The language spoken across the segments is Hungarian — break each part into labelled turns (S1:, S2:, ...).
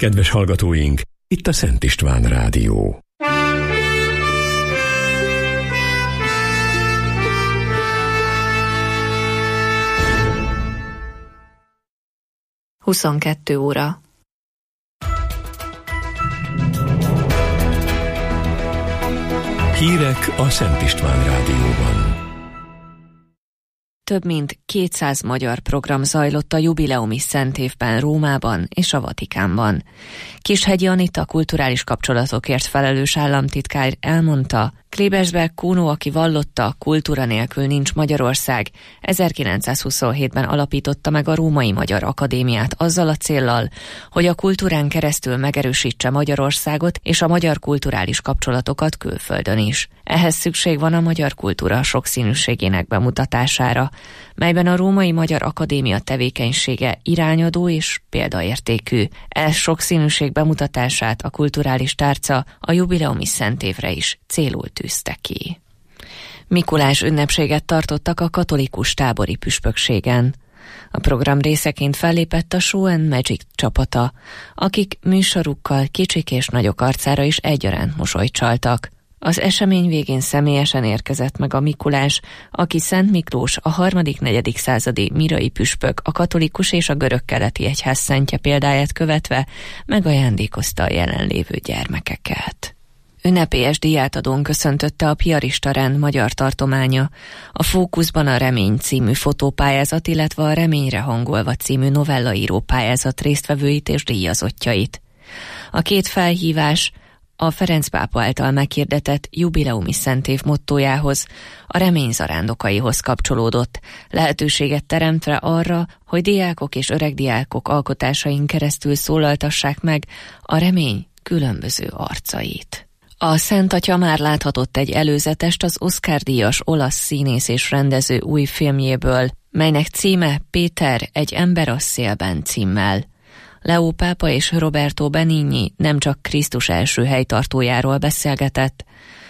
S1: Kedves hallgatóink, itt a Szent István Rádió.
S2: Huszonkettő óra.
S1: Hírek a Szent István Rádióban.
S2: Több mint 200 magyar program zajlott a jubileumi szentévben Rómában és a Vatikánban. Kishegyi Anita kulturális kapcsolatokért felelős államtitkár elmondta, Klebesberg Kuno, aki vallotta, kultúra nélkül nincs Magyarország, 1927-ben alapította meg a Római Magyar Akadémiát azzal a céllal, hogy a kultúrán keresztül megerősítse Magyarországot és a magyar kulturális kapcsolatokat külföldön is. Ehhez szükség van a magyar kultúra sokszínűségének bemutatására, melyben a Római Magyar Akadémia tevékenysége irányadó és példaértékű. Ez sokszínűség bemutatását a kulturális tárca a jubileumi szentévre is célul tűzte ki. Mikulás ünnepséget tartottak a katolikus tábori püspökségen. A program részeként fellépett a Show and Magic csapata, akik műsorukkal kicsik és nagyok arcára is egyaránt mosolyt csaltak. Az esemény végén személyesen érkezett meg a Mikulás, aki Szent Miklós, a 3.-4. századi mirai püspök, a katolikus és a görög-keleti egyház szentje példáját követve megajándékozta a jelenlévő gyermekeket. Ünnepélyes díjátadón köszöntötte a Piarista rend magyar tartománya, a Fókuszban a Remény című fotópályázat, illetve a Reményre hangolva című novellaíró pályázat résztvevőit és díjazottjait. A két felhívás a Ferenc pápa által meghirdetett jubileumi szentév mottójához, a remény zarándokaihoz kapcsolódott, lehetőséget teremtve arra, hogy diákok és öregdiákok alkotásain keresztül szólaltassák meg a remény különböző arcait. A Szent Atya már láthatott egy előzetest az Oscar-díjas olasz színész és rendező új filmjéből, melynek címe Péter, egy ember a szélben címmel. Leó pápa és Roberto Benigni nem csak Krisztus első helytartójáról beszélgetett,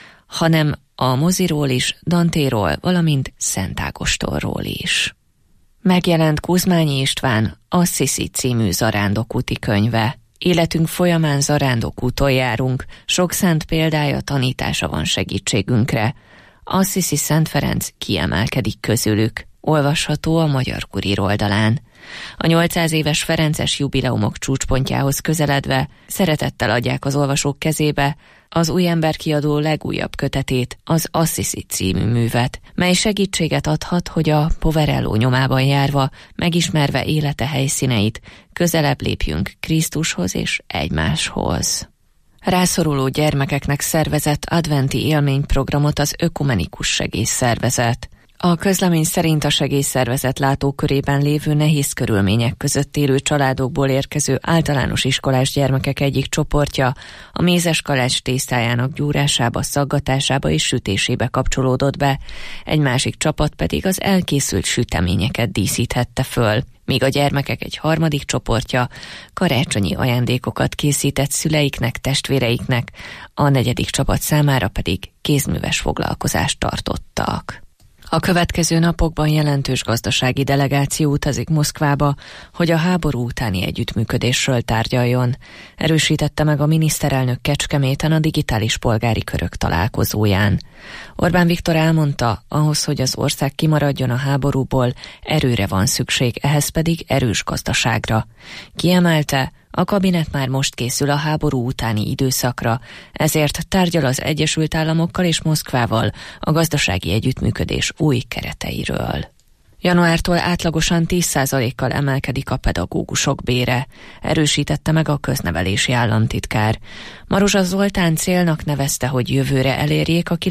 S2: hanem a moziról is, Dantéról, valamint Szent Ágostonról is. Megjelent Kuzmányi István Assisi című zarándokúti könyve. Életünk folyamán zarándokúton járunk, sok szent példája, tanítása van segítségünkre. Assisi Szent Ferenc kiemelkedik közülük. Olvasható a Magyar Kurír oldalán. A 800 éves ferences jubileumok csúcspontjához közeledve szeretettel adják az olvasók kezébe az Új Ember kiadó legújabb kötetét, az Assisi című művet, mely segítséget adhat, hogy a Poverello nyomában járva, megismerve élete helyszíneit, közelebb lépjünk Krisztushoz és egymáshoz. Rászoruló gyermekeknek szervezett adventi élményprogramot az Ökumenikus Segélyszervezet. A közlemény szerint a segélyszervezet látókörében lévő nehéz körülmények között élő családokból érkező általános iskolás gyermekek egyik csoportja a mézes kalács tésztájának gyúrásába, szaggatásába és sütésébe kapcsolódott be, egy másik csapat pedig az elkészült süteményeket díszíthette föl, míg a gyermekek egy harmadik csoportja karácsonyi ajándékokat készített szüleiknek, testvéreiknek, a negyedik csapat számára pedig kézműves foglalkozást tartottak. A következő napokban jelentős gazdasági delegáció utazik Moszkvába, hogy a háború utáni együttműködésről tárgyaljon, erősítette meg a miniszterelnök Kecskeméten a digitális polgári körök találkozóján. Orbán Viktor elmondta, ahhoz, hogy az ország kimaradjon a háborúból, erőre van szükség, ehhez pedig erős gazdaságra. Kiemelte, a kabinet már most készül a háború utáni időszakra, ezért tárgyal az Egyesült Államokkal és Moszkvával a gazdasági együttműködés új kereteiről. Januártól átlagosan 10%-kal emelkedik a pedagógusok bére, erősítette meg a köznevelési államtitkár. Maruzsa Zoltán célnak nevezte, hogy jövőre elérjék a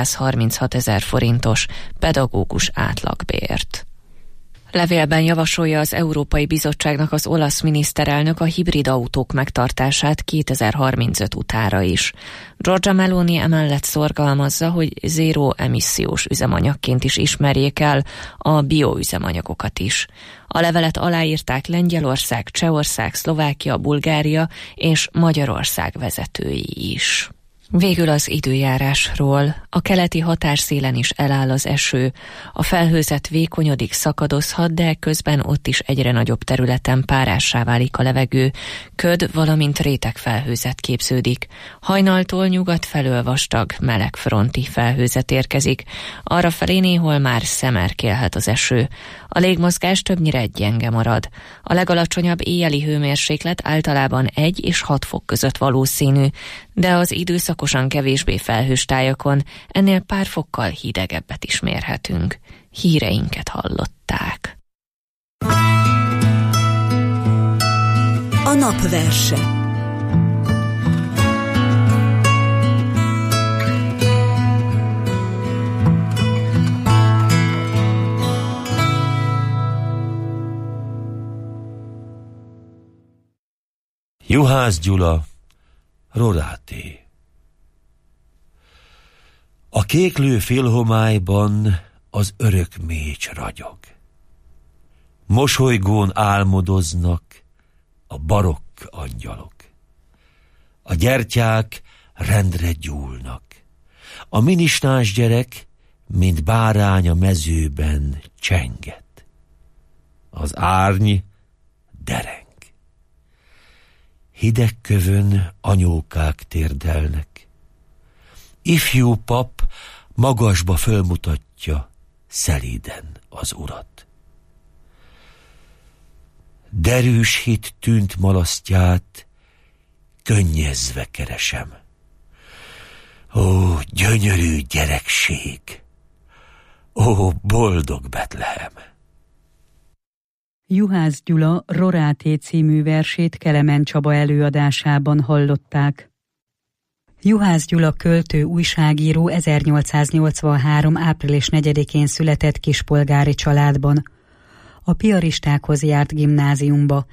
S2: 936 000 forintos pedagógus átlagbért. Levélben javasolja az Európai Bizottságnak az olasz miniszterelnök a hibrid autók megtartását 2035 utára is. Giorgia Meloni emellett szorgalmazza, hogy zéró emissziós üzemanyagként is ismerjék el a bioüzemanyagokat is. A levelet aláírták Lengyelország, Csehország, Szlovákia, Bulgária és Magyarország vezetői is. Végül az időjárásról. A keleti határszélen is eláll az eső. A felhőzet vékonyodik, szakadozhat, de közben ott is egyre nagyobb területen párássá válik a levegő. Köd, valamint rétegfelhőzet képződik. Hajnaltól nyugat felől vastag, meleg fronti felhőzet érkezik. Arrafelé néhol már szemerkélhet az eső. A légmozgás többnyire gyenge marad. A legalacsonyabb éjjeli hőmérséklet általában 1 és 6 fok között valószínű, de az időszakosan kevésbé felhős tájakon ennél pár fokkal hidegebbet is mérhetünk. Híreinket hallották.
S3: A napverse.
S4: Juhász Gyula, Roráté. A kéklő félhomályban az örök mécs ragyog. Mosolygón álmodoznak a barokk angyalok. A gyertyák rendre gyúlnak. A minisnás gyerek, mint bárány a mezőben csenget. Az árny dereng. Hideg kövön anyókák térdelnek. Ifjú pap magasba fölmutatja szelíden az urat. Derűs hit tűnt malasztját, könnyezve keresem. Ó, gyönyörű gyerekség! Ó, boldog Betlehem!
S5: Juhász Gyula Roráté című versét Kelemen Csaba előadásában hallották. Juhász Gyula költő, újságíró 1883. április 4-én született kispolgári családban. A piaristákhoz járt gimnáziumba.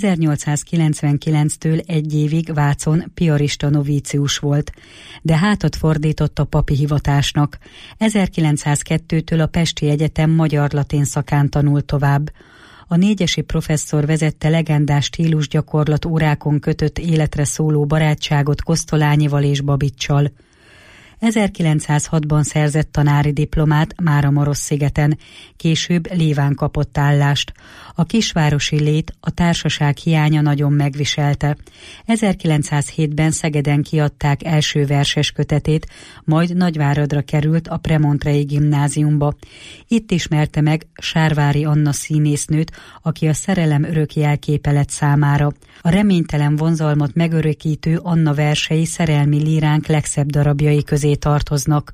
S5: 1899-től 1 évig Vácon piarista novícius volt, de hátat fordított a papi hivatásnak. 1902-től a Pesti Egyetem magyar-latin szakán tanult tovább. A négyesi professzor vezette legendás stílusgyakorlat órákon kötött életre szóló barátságot Kosztolányival és Babiccsal. 1906-ban szerzett tanári diplomát Máramarosszigeten, később Léván kapott állást. A kisvárosi lét, a társaság hiánya nagyon megviselte. 1907-ben Szegeden kiadták első verses kötetét, majd Nagyváradra került a Premontrei gimnáziumba. Itt ismerte meg Sárvári Anna színésznőt, aki a szerelem örök jelképe lett számára. A reménytelen vonzalmat megörökítő Anna versei szerelmi líránk legszebb darabjai közé tartoznak.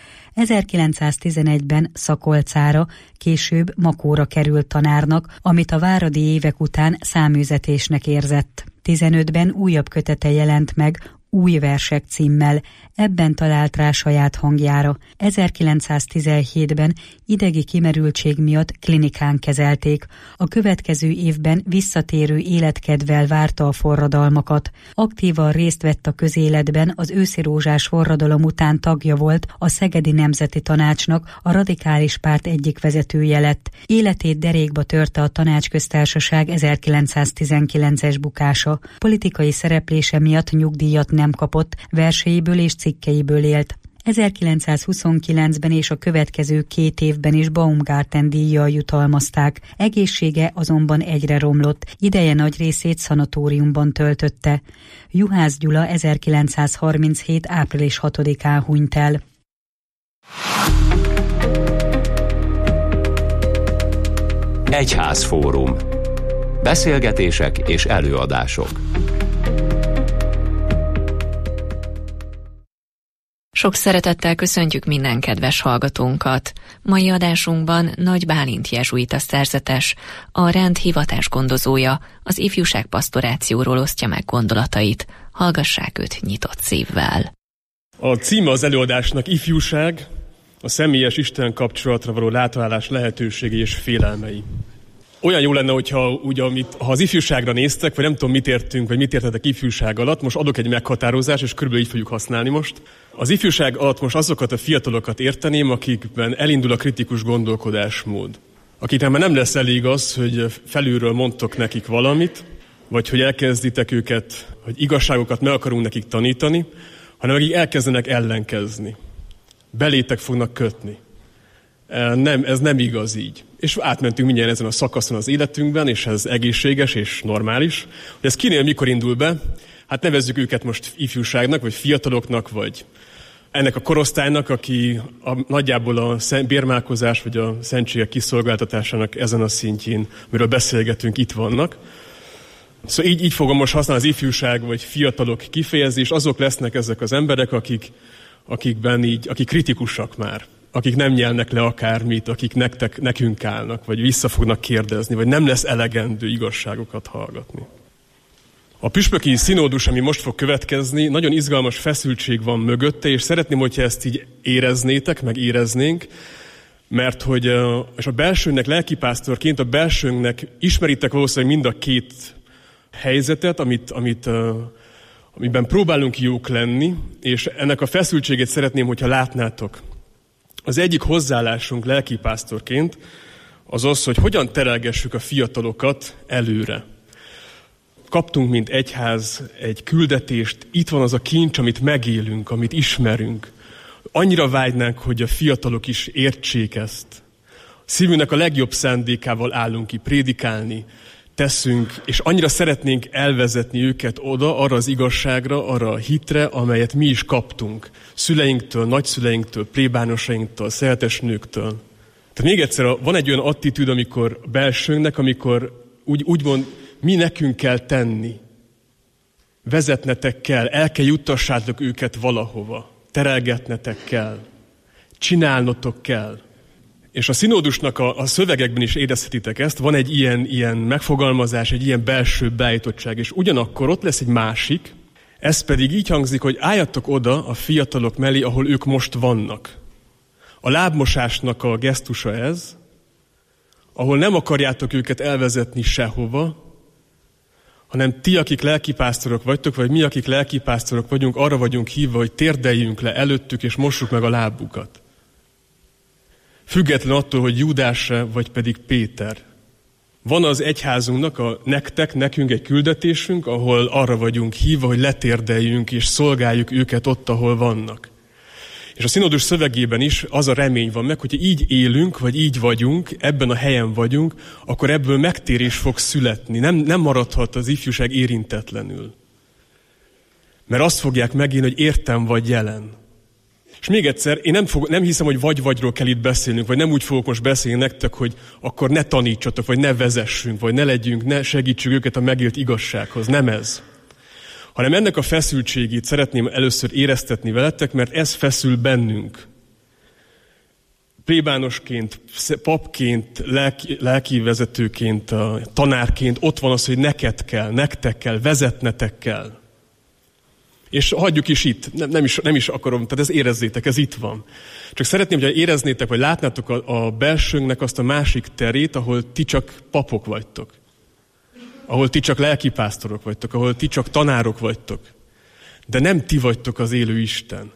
S5: 1911-ben Szakolcára, később Makóra került tanárnak, amit a váradi évek után száműzetésnek érzett. 15-ben újabb kötete jelent meg, Új versek címmel, ebben talált rá saját hangjára. 1917-ben idegi kimerültség miatt klinikán kezelték. A következő évben visszatérő életkedvel várta a forradalmakat. Aktívan részt vett a közéletben, az őszirózsás forradalom után tagja volt a Szegedi Nemzeti Tanácsnak, a radikális párt egyik vezetője lett. Életét derékba törte a Tanácsköztársaság 1919-es bukása. Politikai szereplése miatt nyugdíjat nem kapott, verseiből és cikkeiből élt. 1929-ben és a következő 2 évben is Baumgarten díjjal jutalmazták. Egészsége azonban egyre romlott, ideje nagy részét szanatóriumban töltötte. Juhász Gyula 1937. április 6-án hunyt el.
S1: Egyházfórum. Beszélgetések és előadások.
S2: Sok szeretettel köszöntjük minden kedves hallgatónkat. Mai adásunkban Nagy Bálint jezsuita szerzetes, a rend hivatás gondozója, az ifjúság pastorációról osztja meg gondolatait. Hallgassák őt nyitott szívvel.
S6: A címe az előadásnak Ifjúság, a személyes Isten kapcsolatra való látválás lehetőségei és félelmei. Olyan jó lenne, hogyha ha az ifjúságra néztek, vagy nem tudom mit értünk, vagy mit értetek ifjúság alatt, most adok egy meghatározást, és körülbelül így fogjuk használni most. Az ifjúság alatt most azokat a fiatalokat érteném, akikben elindul a kritikus gondolkodásmód. Akiknek már nem lesz elég az, hogy felülről mondtok nekik valamit, vagy hogy elkezditek őket, hogy igazságokat meg akarunk nekik tanítani, hanem akik elkezdenek ellenkezni. Belétek fognak kötni. Nem, ez nem igaz így. És átmentünk mindjárt ezen a szakaszon az életünkben, és ez egészséges és normális. Hogy ez kinél mikor indul be? Hát nevezzük őket most ifjúságnak, vagy fiataloknak, vagy ennek a korosztálynak, aki nagyjából a bérmálkozás, vagy a szentségek kiszolgáltatásának ezen a szintjén, amiről beszélgetünk, itt vannak. Szóval így fogom most használni az ifjúság, vagy fiatalok kifejezést. Azok lesznek ezek az emberek, akik kritikusak már. Akik nem nyelnek le akármit, akik nekünk állnak, vagy vissza fognak kérdezni, vagy nem lesz elegendő igazságokat hallgatni. A püspöki színódus, ami most fog következni, nagyon izgalmas feszültség van mögötte, és szeretném, hogyha ezt így éreznétek, meg éreznénk, mert hogy és a belsőnknek lelkipásztorként, a belsőnknek ismeritek valószínűleg mind a két helyzetet, amiben próbálunk jók lenni, és ennek a feszültségét szeretném, hogyha látnátok. Az egyik hozzáállásunk lelkipásztorként az, hogy hogyan terelgessük a fiatalokat előre. Kaptunk, mint egyház, egy küldetést, itt van az a kincs, amit megélünk, amit ismerünk. Annyira vágynánk, hogy a fiatalok is értsék ezt. Szívünknek a legjobb szándékával állunk ki prédikálni, teszünk, és annyira szeretnénk elvezetni őket oda, arra az igazságra, arra a hitre, amelyet mi is kaptunk. Szüleinktől, nagyszüleinktől, plébánosainktól, szeretes nőktől. Tehát még egyszer, van egy olyan attitűd, amikor belsőnknek, amikor úgymond mi nekünk kell tenni. Vezetnetek kell, el kell juttassátok őket valahova. Terelgetnetek kell. Csinálnotok kell. És a színódusnak a szövegekben is érezhetitek ezt, van egy ilyen megfogalmazás, egy ilyen belső beállítottság, és ugyanakkor ott lesz egy másik, ez pedig így hangzik, hogy álljatok oda a fiatalok mellé, ahol ők most vannak. A lábmosásnak a gesztusa ez, ahol nem akarjátok őket elvezetni sehova, hanem ti, akik lelkipásztorok vagytok, vagy mi, akik lelkipásztorok vagyunk, arra vagyunk hívva, hogy térdeljünk le előttük, és mossuk meg a lábukat. Független attól, hogy Júdás vagy pedig Péter. Van az egyházunknak, nekünk egy küldetésünk, ahol arra vagyunk hívva, hogy letérdeljünk és szolgáljuk őket ott, ahol vannak. És a színódus szövegében is az a remény van meg, hogyha így élünk, vagy így vagyunk, ebben a helyen vagyunk, akkor ebből megtérés fog születni. Nem maradhat az ifjúság érintetlenül. Mert azt fogják megélni, hogy értem vagy jelen. És még egyszer, én nem hiszem, hogy vagy-vagyról kell itt beszélnünk, vagy nem úgy fogok most beszélni nektek, hogy akkor ne tanítsatok, vagy ne vezessünk, vagy ne segítsük őket a megélt igazsághoz. Nem ez. Hanem ennek a feszültségét szeretném először éreztetni veletek, mert ez feszül bennünk. Plébánosként, papként, lelkivezetőként, tanárként ott van az, hogy nektek kell, vezetnetek kell. És hagyjuk is itt, nem is akarom, tehát ezt érezzétek, ez itt van. Csak szeretném, hogy éreznétek, vagy látnátok a belsőnknek azt a másik terét, ahol ti csak papok vagytok. Ahol ti csak lelkipásztorok vagytok, ahol ti csak tanárok vagytok. De nem ti vagytok az élő Isten.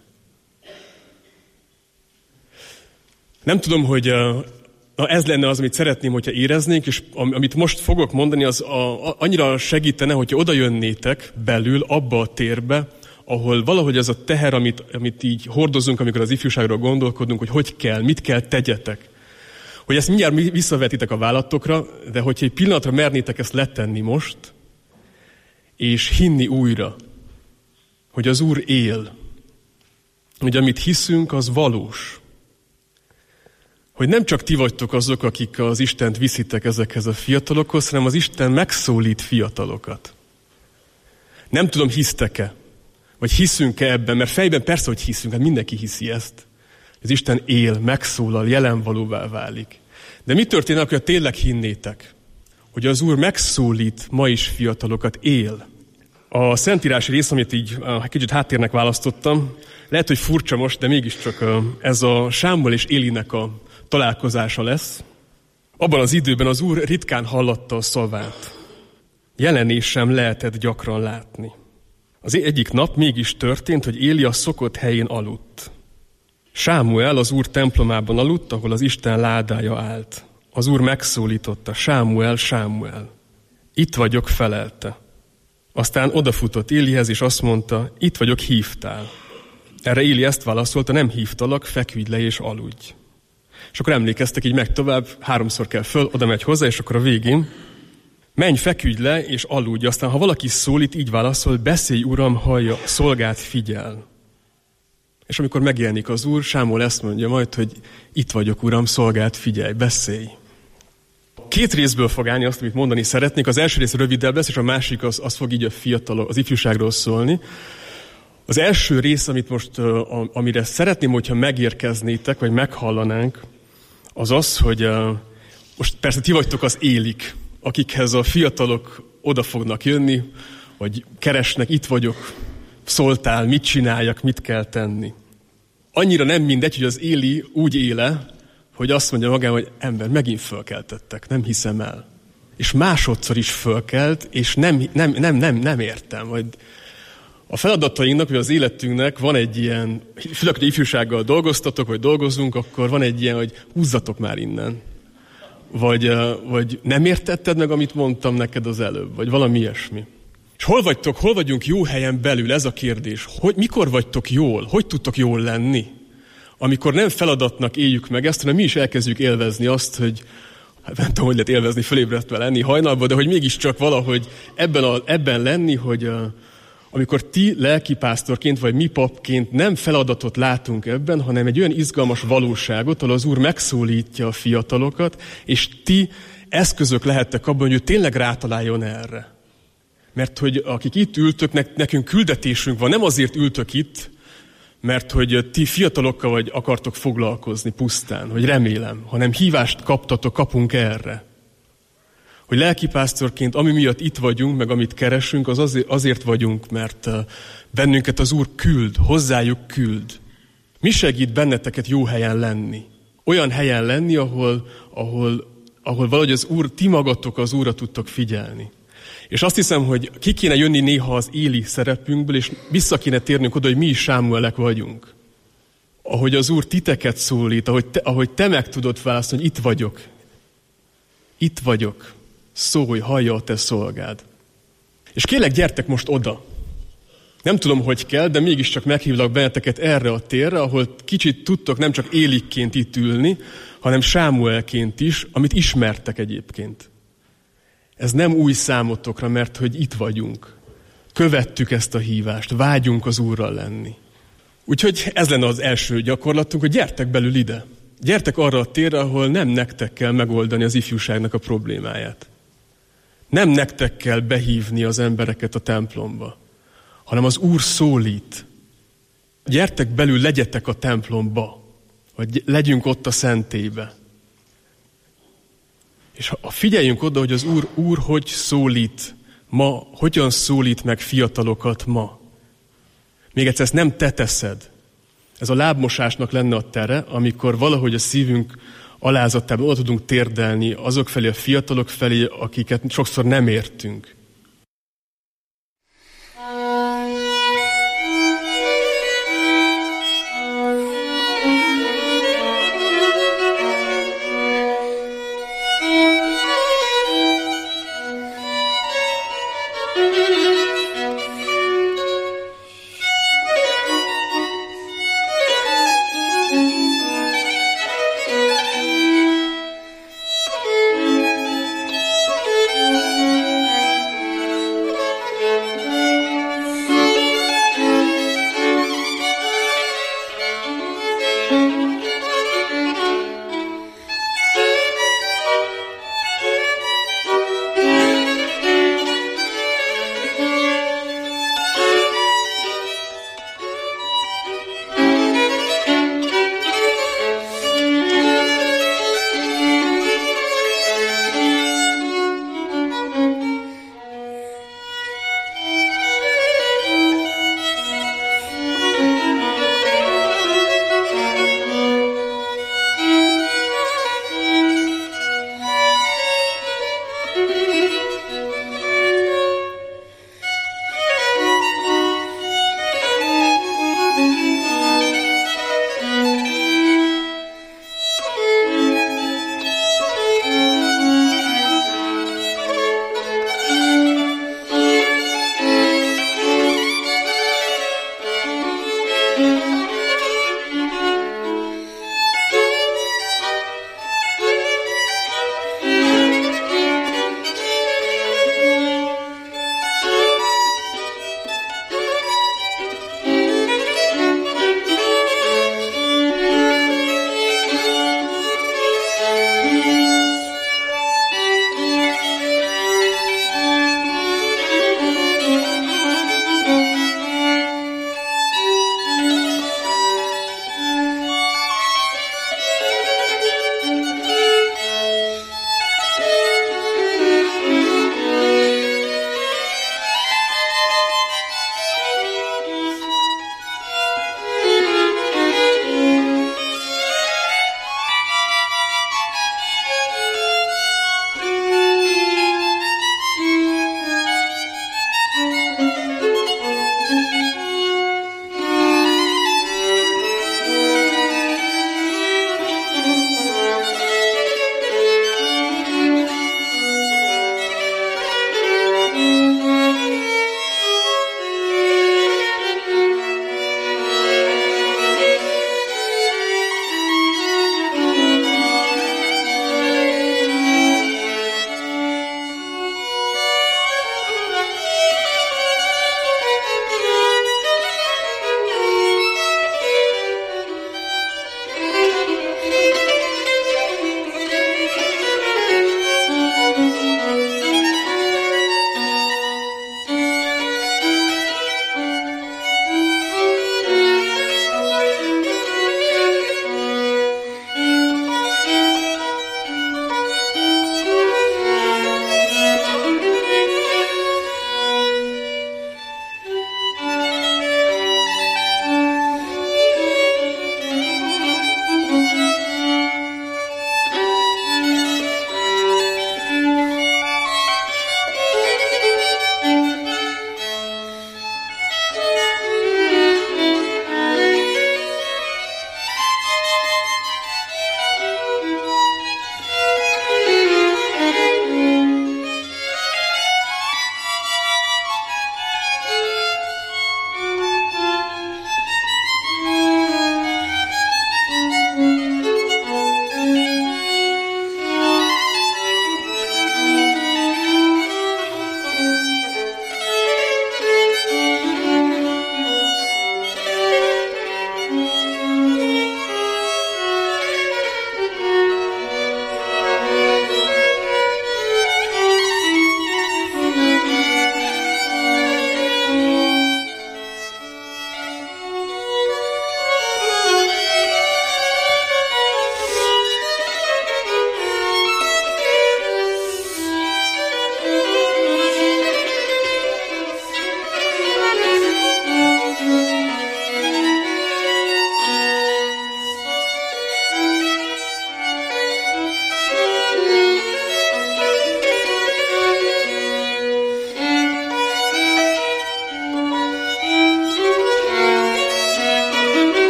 S6: Nem tudom, hogy ez lenne az, amit szeretném, hogyha éreznénk, és amit most fogok mondani, az annyira segítene, hogyha oda jönnétek belül, abba a térbe, ahol valahogy ez a teher, amit így hordozunk, amikor az ifjúságról gondolkodunk, hogy kell, mit kell tegyetek. Hogy ezt mindjárt visszavetitek a vállatokra, de hogyha egy pillanatra mernétek ezt letenni most, és hinni újra, hogy az Úr él, hogy amit hiszünk, az valós. Hogy nem csak ti vagytok azok, akik az Istent viszitek ezekhez a fiatalokhoz, hanem az Isten megszólít fiatalokat. Nem tudom, hisztek-e, vagy hiszünk-e ebben, mert fejben persze, hogy hiszünk, hát mindenki hiszi ezt. Az Isten él, megszólal, jelenvalóvá válik. De mi történik, hogyha tényleg hinnétek, hogy az Úr megszólít ma is fiatalokat, él? A szentírási rész, amit így kicsit háttérnek választottam, lehet, hogy furcsa most, de mégiscsak ez a Sámuel és Élinek a találkozása lesz. Abban az időben az Úr ritkán hallatta a szavát. Jelenés sem lehetett gyakran látni. Az egyik nap mégis történt, hogy Éli a szokott helyén aludt. Sámuel az Úr templomában aludt, ahol az Isten ládája állt. Az Úr megszólította, Sámuel, Sámuel. Itt vagyok, felelte. Aztán odafutott Élihez, és azt mondta, itt vagyok, hívtál. Erre Éli ezt válaszolta, nem hívtalak, feküdj le és aludj. És akkor emlékeztek, így meg tovább, 3-szor kell föl, oda megy hozzá, és akkor a végén menj, feküdj le és aludj. Aztán, ha valaki szólít, így válaszol, beszélj, uram, hallja, szolgád figyel. És amikor megjelenik az Úr, Sámuel ezt mondja majd, hogy itt vagyok, uram, szolgád figyelj, beszélj. 2 részből fog állni azt, amit mondani szeretnék. Az első rész rövidebb lesz, és a másik az fog így a fiatalok, az ifjúságról szólni. Az első rész, amit most, amire szeretném, hogyha megérkeznétek, vagy meghallanánk, az az, hogy most persze ti vagytok az Élik, akikhez a fiatalok oda fognak jönni, vagy keresnek, itt vagyok, szóltál, mit csináljak, mit kell tenni. Annyira nem mindegy, hogy az Éli úgy éle, hogy azt mondja magában, hogy ember, megint fölkeltettek, nem hiszem el. És másodszor is fölkelt, és nem értem. Vagy a feladatainknak, vagy az életünknek van egy ilyen, főleg, hogy ifjúsággal dolgoztatok, vagy dolgozunk, akkor van egy ilyen, hogy húzzatok már innen. Vagy nem értetted meg, amit mondtam neked az előbb, vagy valami ilyesmi. És hol vagyunk jó helyen belül, ez a kérdés. Mikor vagytok jól? Hogy tudtok jól lenni? Amikor nem feladatnak éljük meg ezt, hanem mi is elkezdjük élvezni azt, hogy nem tudom, hogy lehet élvezni, fölébredve lenni hajnalban, de hogy mégiscsak valahogy ebben lenni, hogy amikor ti lelkipásztorként, vagy mi papként nem feladatot látunk ebben, hanem egy olyan izgalmas valóságot, ahol az Úr megszólítja a fiatalokat, és ti eszközök lehettek abban, hogy ő tényleg rátaláljon erre. Mert hogy akik itt ültök, nekünk küldetésünk van, nem azért ültök itt, mert hogy ti fiatalokkal vagy akartok foglalkozni pusztán, hogy remélem, hanem hívást kapunk erre. Hogy lelkipásztorként, ami miatt itt vagyunk, meg amit keresünk, az azért vagyunk, mert bennünket az Úr küld, hozzájuk küld. Mi segít benneteket jó helyen lenni? Olyan helyen lenni, ahol valahogy az Úr, ti magatok az Úrra tudtok figyelni. És azt hiszem, hogy ki kéne jönni néha az Éli szerepünkből, és vissza kéne térnünk oda, hogy mi is Sámuelek vagyunk. Ahogy az Úr titeket szólít, ahogy te meg tudod válaszolni, hogy itt vagyok. Itt vagyok. Szólj, hallja a te szolgád. És kérlek, gyertek most oda. Nem tudom, hogy kell, de mégiscsak meghívlak benneteket erre a térre, ahol kicsit tudtok nem csak Élikként itt ülni, hanem Sámuelként is, amit ismertek egyébként. Ez nem új számotokra, mert hogy itt vagyunk. Követtük ezt a hívást, vágyunk az Úrral lenni. Úgyhogy ez lenne az első gyakorlatunk, hogy gyertek belül ide. Gyertek arra a térre, ahol nem nektek kell megoldani az ifjúságnak a problémáját. Nem nektek kell behívni az embereket a templomba, hanem az Úr szólít. Gyertek belül, legyetek a templomba, vagy legyünk ott a szentélybe. És figyeljünk oda, hogy az Úr hogy szólít ma, hogyan szólít meg fiatalokat ma. Még egyszer, ezt nem te teszed. Ez a lábmosásnak lenne a tere, amikor valahogy a szívünk alázatában oda tudunk térdelni azok felé, a fiatalok felé, akiket sokszor nem értünk.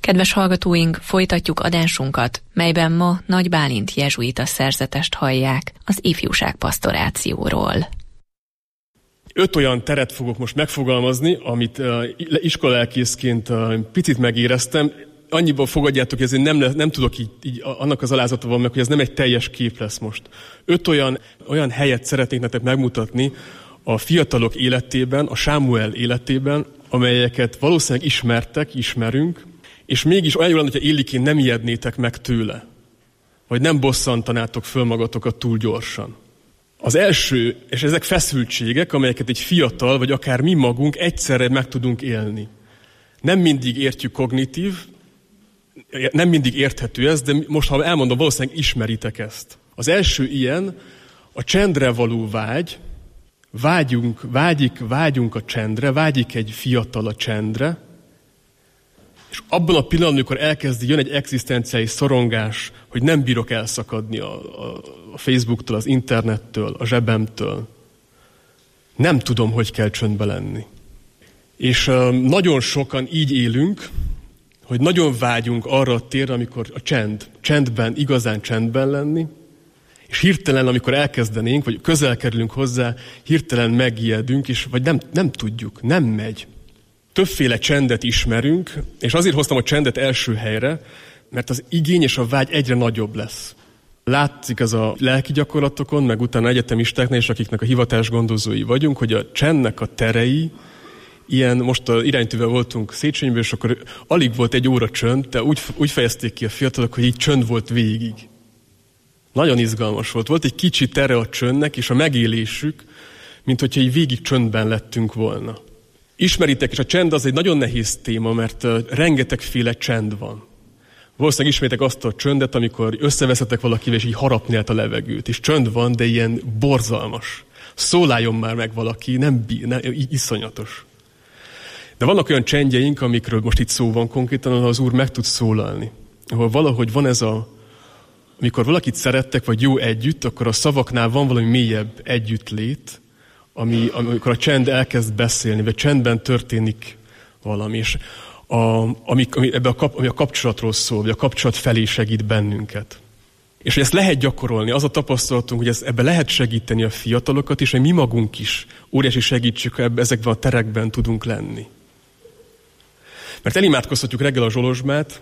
S2: Kedves hallgatóink, folytatjuk adásunkat, melyben ma Nagy Bálint jezsuita szerzetest hallják az ifjúság pastorációról.
S6: 5 olyan teret fogok most megfogalmazni, amit iskolelkészként picit megéreztem. Annyiban fogadjátok, hogy ezért nem tudok így annak az alázata van meg, hogy ez nem egy teljes kép lesz most. 5 olyan helyet szeretnék nektek megmutatni a fiatalok életében, a Sámuel életében, amelyeket valószínűleg ismerünk, és mégis olyan jó lenne, hogyha Illiként nem ijednétek meg tőle, vagy nem bosszantanátok föl magatokat túl gyorsan. Az első, és ezek feszültségek, amelyeket egy fiatal, vagy akár mi magunk egyszerre meg tudunk élni. Nem mindig értjük kognitív, nem mindig érthető ez, de most, ha elmondom, valószínűleg ismeritek ezt. Az első ilyen a csendre való vágy, vágyunk a csendre, vágyik egy fiatal a csendre, és abban a pillanatban, amikor jön egy egzisztenciális szorongás, hogy nem bírok elszakadni a Facebooktól, az internettől, a zsebemtől, nem tudom, hogy kell csöndbe lenni. És nagyon sokan így élünk, hogy nagyon vágyunk arra a térre, amikor igazán csendben lenni, és hirtelen, amikor elkezdenénk, vagy közel kerülünk hozzá, hirtelen megijedünk, vagy nem tudjuk, nem megy. Többféle csendet ismerünk, és azért hoztam a csendet első helyre, mert az igény és a vágy egyre nagyobb lesz. Látszik ez a lelki gyakorlatokon, meg utána egyetemistáknál, és akiknek a hivatás gondozói vagyunk, hogy a csendnek a terei, ilyen, most az iránytűvel voltunk Széchenyben, és akkor alig volt 1 óra csönd, de úgy fejezték ki a fiatalok, hogy így csönd volt végig. Nagyon izgalmas volt. Volt egy kicsi tere a csöndnek, és a megélésük, mint hogyha így végig csöndben lettünk volna. Ismeritek, és a csend az egy nagyon nehéz téma, mert rengetegféle csend van. Valószínűleg ismeritek azt a csöndet, amikor összeveszetek valakivel, és így harapnélt a levegőt. És csönd van, de ilyen borzalmas. Szóláljon már meg valaki, nem iszonyatos. De vannak olyan csendjeink, amikről most itt szó van konkrétan, ahol az Úr meg tud szólalni. Ahol valahogy van ez amikor valakit szerettek, vagy jó együtt, akkor a szavaknál van valami mélyebb együttlét, amikor a csend elkezd beszélni, vagy csendben történik valami, és ami a kapcsolatról szól, vagy a kapcsolat felé segít bennünket. És hogy ezt lehet gyakorolni, az a tapasztalatunk, hogy ebbe lehet segíteni a fiatalokat, és hogy mi magunk is óriási segítség, ha ezekben a terekben tudunk lenni. Mert elimádkoztatjuk reggel a zsolozsmát,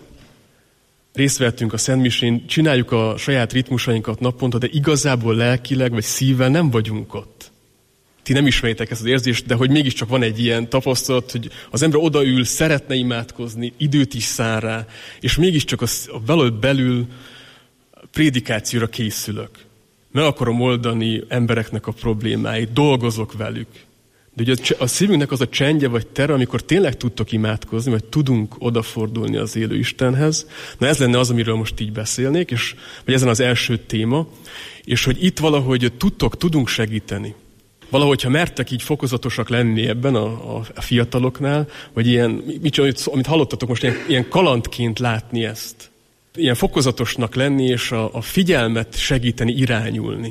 S6: részt vettünk a szentmisén, csináljuk a saját ritmusainkat naponta, de igazából lelkileg vagy szívvel nem vagyunk ott. Ti nem ismeritek ezt az érzést, de hogy mégiscsak van egy ilyen tapasztalat, hogy az ember odaül, szeretne imádkozni, időt is szán rá, és mégiscsak valahogy belül prédikációra készülök. Meg akarom oldani embereknek a problémáit, dolgozok velük. De ugye a szívünknek az a csendje vagy tere, amikor tényleg tudtok imádkozni, vagy tudunk odafordulni az élő Istenhez. Na ez lenne az, amiről most így beszélnék, vagy ezen az első téma, és hogy itt valahogy tudunk segíteni. Valahogy, ha mertek így fokozatosak lenni ebben a fiataloknál, vagy ilyen, amit hallottatok most, ilyen kalandként látni ezt. Ilyen fokozatosnak lenni, és a figyelmet segíteni, irányulni.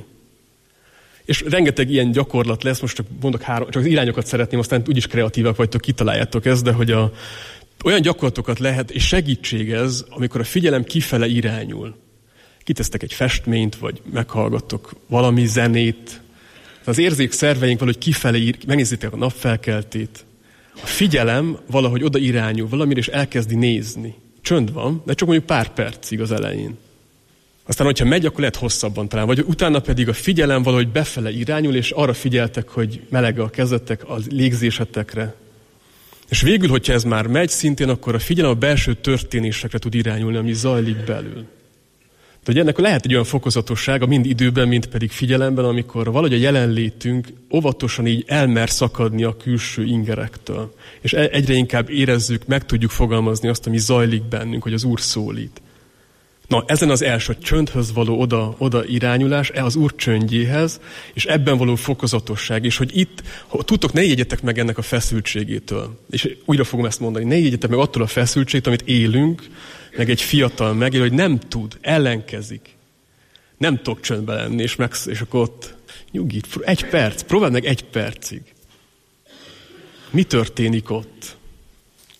S6: És rengeteg ilyen gyakorlat lesz, most csak mondok csak az irányokat szeretném, aztán úgyis kreatívak vagytok, kitaláljátok ezt, de hogy olyan gyakorlatokat lehet, és segítség ez, amikor a figyelem kifele irányul. Kitesztek egy festményt, vagy meghallgattok valami zenét. Az érzékszerveink valahogy kifele megnézzétek a napfelkeltét. A figyelem valahogy oda irányul valamire, és elkezdi nézni. Csönd van, de csak mondjuk pár percig az elején. Aztán, hogyha megy, akkor lehet hosszabban talán. Vagy utána pedig a figyelem valahogy befele irányul, és arra figyeltek, hogy melege a kezetek, a légzésetekre. És végül, hogyha ez már megy szintén, akkor a figyelem a belső történésekre tud irányulni, ami zajlik belül. De ugye ennek lehet egy olyan fokozatossága, mind időben, mind pedig figyelemben, amikor valahogy a jelenlétünk óvatosan így elmer szakadni a külső ingerektől. És egyre inkább érezzük, meg tudjuk fogalmazni azt, ami zajlik bennünk, hogy az Úr szólít. Na, ezen az első csöndhöz való oda irányulás, az Úr csöndjéhez, és ebben való fokozatosság, és hogy itt, ha tudtok, ne jegyetek meg ennek a feszültségétől. És újra fogom ezt mondani, ne jegyetek meg attól a feszültségtől, amit élünk, meg egy fiatal megél, hogy nem tud, ellenkezik. Nem tudok csöndbe lenni, és akkor ott nyugít, 1 perc, próbáld meg 1 percig. Mi történik ott?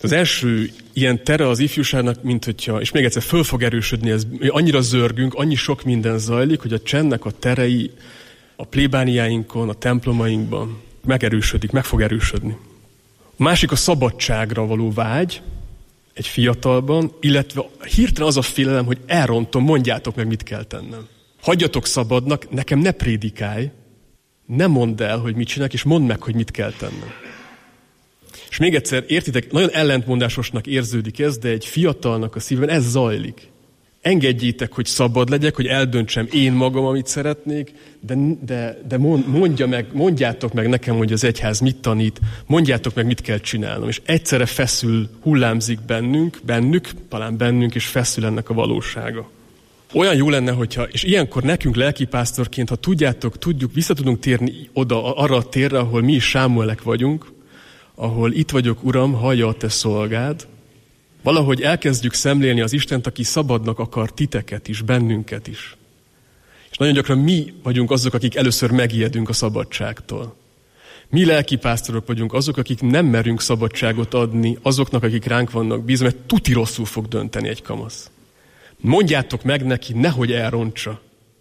S6: Az első ilyen tere az ifjúságnak, mint hogyha, és még egyszer föl fog erősödni, ez annyira zörgünk, annyi sok minden zajlik, hogy a csendnek a terei a plébániáinkon, a templomainkban megerősödik, meg fog erősödni. A másik a szabadságra való vágy egy fiatalban, illetve hirtelen az a félelem, hogy elrontom, mondjátok meg, mit kell tennem. Hagyjatok szabadnak, nekem ne prédikálj, ne mondd el, hogy mit csinálok, és mondd meg, hogy mit kell tennem. És még egyszer, értitek, nagyon ellentmondásosnak érződik ez, de egy fiatalnak a szívben ez zajlik. Engedjétek, hogy szabad legyek, hogy eldöntsem én magam, amit szeretnék, de mondjátok meg nekem, hogy az egyház mit tanít, mondjátok meg, mit kell csinálnom. És egyszerre feszül, hullámzik bennünk, és feszül ennek a valósága. Olyan jó lenne, hogyha, és ilyenkor nekünk lelkipásztorként, ha tudjuk, vissza tudunk térni oda, arra a térre, ahol mi is Sámuelek vagyunk, ahol itt vagyok, Uram, hallja a te szolgád, valahogy elkezdjük szemlélni az Istent, aki szabadnak akar titeket is, bennünket is. És nagyon gyakran mi vagyunk azok, akik először megijedünk a szabadságtól. Mi lelkipásztorok vagyunk azok, akik nem merünk szabadságot adni azoknak, akik ránk vannak bízva, mert tuti rosszul fog dönteni egy kamasz. Mondjátok meg neki, nehogy elrontsa.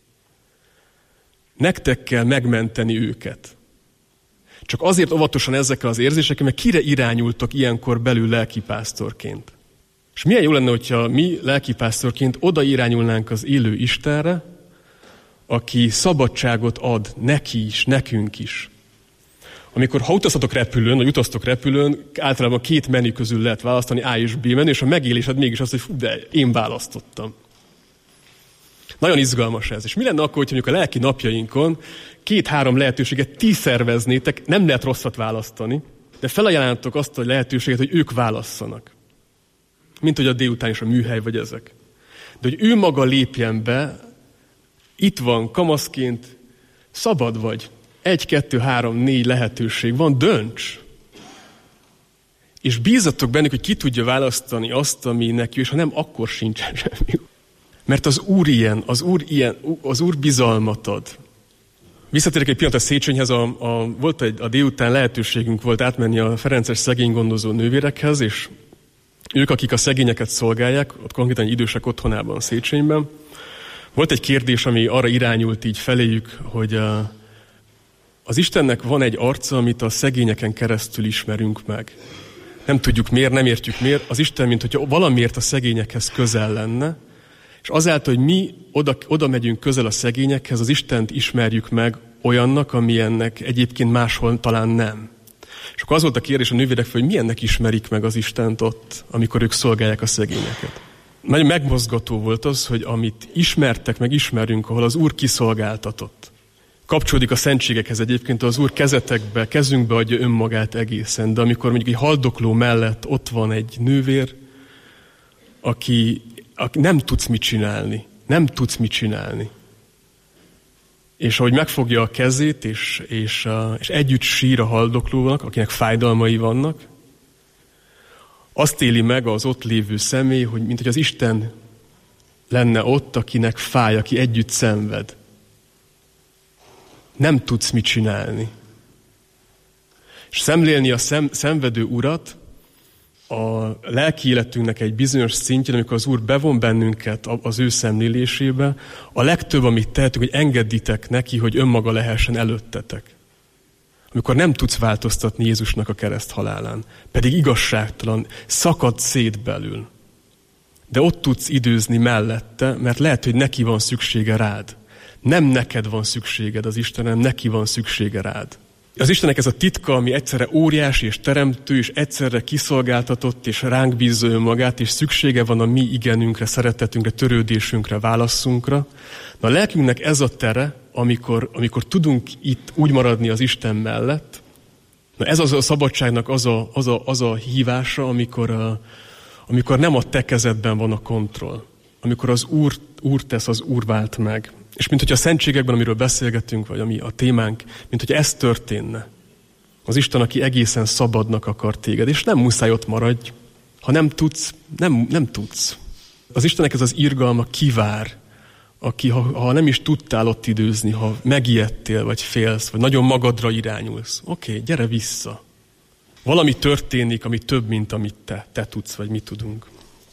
S6: Nektek kell megmenteni őket. Csak azért óvatosan ezekkel az érzésekkel, mert kire irányultok ilyenkor belül lelkipásztorként. És milyen jó lenne, hogyha mi lelkipásztorként oda irányulnánk az élő Istenre, aki szabadságot ad neki is, nekünk is. Amikor ha utaztatok repülőn, vagy utaztok repülőn, általában 2 menü közül lehet választani, A és B menü, és a megélésed mégis az, hogy fú, de én választottam. Nagyon izgalmas ez. És mi lenne akkor, hogyha a lelki napjainkon 2-3 lehetőséget ti szerveznétek, nem lehet rosszat választani, de felajánljátok azt a lehetőséget, hogy ők válasszanak. Mint hogy a délután is a műhely vagy ezek. De hogy ő maga lépjen be, itt van kamaszként, szabad vagy. 1, 2, 3, 4 lehetőség van, dönts. És bízzatok bennük, hogy ki tudja választani azt, ami neki, és ha nem, akkor sincsen semmi. Mert az Úr ilyen, az Úr bizalmat ad. Visszatérek egy pillanat a Széchenyhez, volt a délután lehetőségünk volt átmenni a ferences szegénygondozó nővérekhez, és ők, akik a szegényeket szolgálják, ott konkrétan egy idősek otthonában, Széchenyben. Volt egy kérdés, ami arra irányult így feléjük, hogy az Istennek van egy arca, amit a szegényeken keresztül ismerünk meg. Nem tudjuk miért, nem értjük miért. Az Isten, mint hogyha valamiért a szegényekhez közel lenne, és azáltal, hogy mi oda megyünk közel a szegényekhez, az Istent ismerjük meg olyannak, amilyennek egyébként máshol talán nem. És akkor az volt a kérdés a nővérek fel, hogy milyennek ismerik meg az Istent ott, amikor ők szolgálják a szegényeket. Nagyon megmozgató volt az, hogy amit ismertek, meg ismerünk, ahol az Úr kiszolgáltatott. Kapcsolódik a szentségekhez egyébként, az Úr kezünkbe adja önmagát egészen, de amikor mondjuk egy haldokló mellett ott van egy nővér, aki nem tudsz mit csinálni. És ahogy megfogja a kezét, és együtt sír a haldoklónak, akinek fájdalmai vannak, azt éli meg az ott lévő személy, hogy mint hogy az Isten lenne ott, akinek fáj, aki együtt szenved. Nem tudsz mit csinálni. És szemlélni a szenvedő Urat a lelki életünknek egy bizonyos szintjén, amikor az Úr bevon bennünket az ő szemlélésébe, a legtöbb, amit tehetünk, hogy engedditek neki, hogy önmaga lehessen előttetek. Amikor nem tudsz változtatni Jézusnak a kereszt halálán, pedig igazságtalan, szakad szét belül. De ott tudsz időzni mellette, mert lehet, hogy neki van szüksége rád. Nem neked van szükséged az Istenem, neki van szüksége rád. Az Istennek ez a titka, ami egyszerre óriási és teremtő, és egyszerre kiszolgáltatott, és ránk bízza önmagát, és szüksége van a mi igenünkre, szeretetünkre, törődésünkre, válaszunkra. Na a lelkünknek ez a tere, amikor tudunk itt úgy maradni az Isten mellett, na ez az a szabadságnak az a hívása, amikor nem a te kezedben van a kontroll. Amikor az Úr tesz, az Úr vált meg. És mint hogyha a szentségekben, amiről beszélgetünk, vagy ami a témánk, mint hogyha ez történne. Az Isten, aki egészen szabadnak akar téged, és nem muszáj ott maradj. Ha nem tudsz, nem tudsz. Az Istennek ez az irgalma kivár, aki, ha nem is tudtál ott időzni, ha megijedtél, vagy félsz, vagy nagyon magadra irányulsz. Oké, gyere vissza. Valami történik, ami több, mint amit te tudsz, vagy mi tudunk.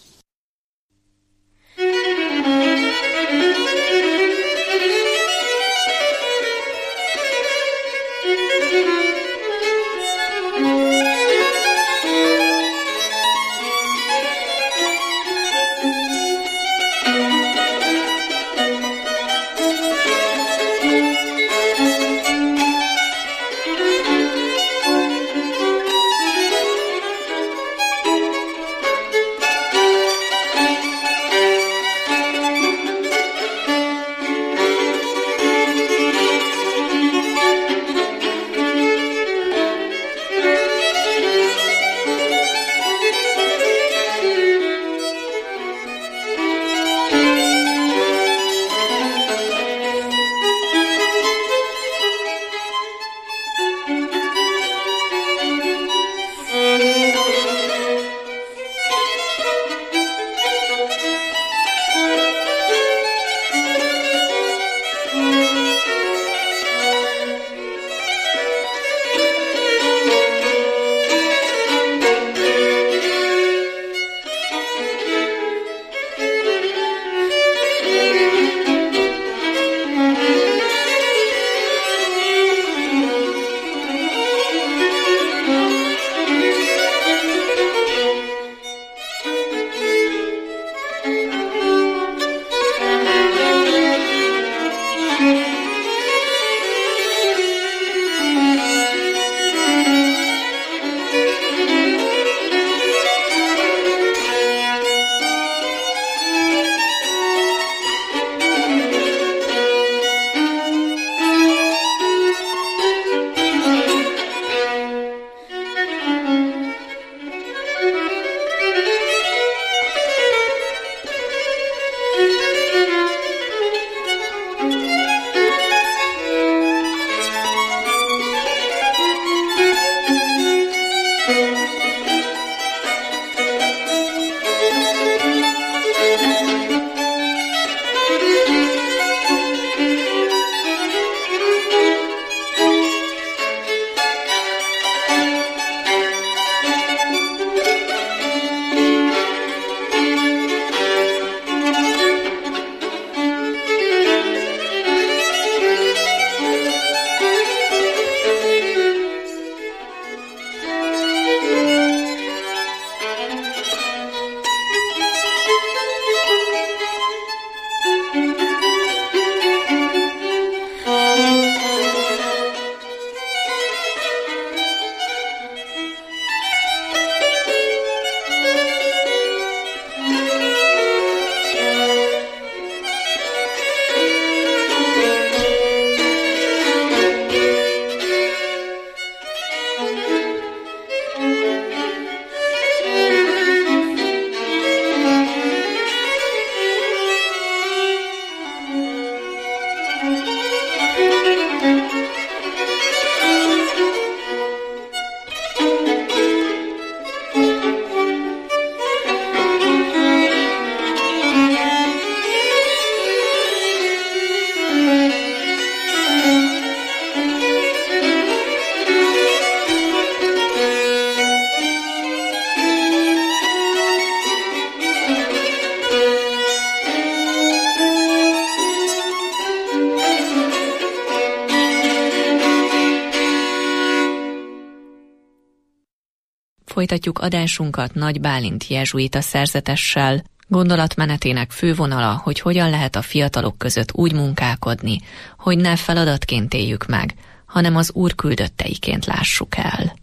S2: Folytatjuk adásunkat Nagy Bálint jezsuita szerzetessel. Gondolatmenetének fővonala, hogy hogyan lehet a fiatalok között úgy munkálkodni, hogy ne feladatként éljük meg, hanem az Úr küldötteiként lássuk el.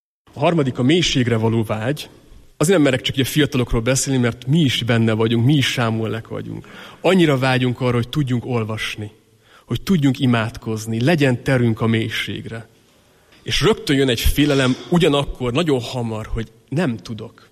S6: A harmadik a mélységre való vágy. Azért nem merek csak a fiatalokról beszélni, mert mi is benne vagyunk, mi is Sámuelek vagyunk. Annyira vágyunk arra, hogy tudjunk olvasni, hogy tudjunk imádkozni, legyen terünk a mélységre. És rögtön jön egy félelem ugyanakkor, nagyon hamar, hogy nem tudok.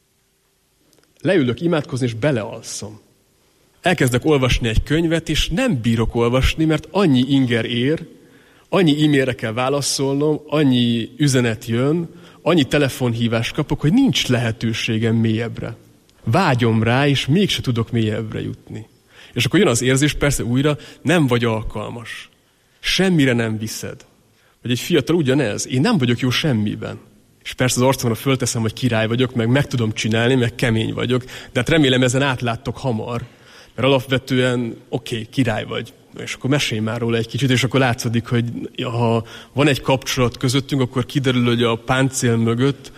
S6: Leülök imádkozni, és belealszom. Elkezdek olvasni egy könyvet, és nem bírok olvasni, mert annyi inger ér, annyi e-mailre kell válaszolnom, annyi üzenet jön, annyi telefonhívást kapok, hogy nincs lehetőségem mélyebbre. Vágyom rá, és mégse tudok mélyebbre jutni. És akkor jön az érzés, persze újra, nem vagy alkalmas. Semmire nem viszed. Vagy egy fiatal ugyanez, én nem vagyok jó semmiben. És persze az arcomra fölteszem, hogy király vagyok, meg tudom csinálni, meg kemény vagyok, de hát remélem ezen átláttok hamar, mert alapvetően király vagy. És akkor mesélj már róla egy kicsit, és akkor látszik, hogy ha van egy kapcsolat közöttünk, akkor kiderül, hogy a páncél mögött,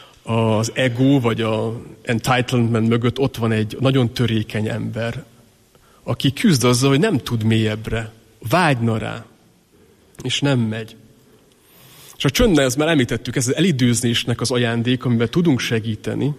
S6: az ego, vagy a entitlement mögött ott van egy nagyon törékeny ember, aki küzd azzal, hogy nem tud mélyebbre, vágyna rá, és nem megy. És a csöndben, ezt már említettük, ez az elidőzésnek az ajándék, amiben tudunk segíteni,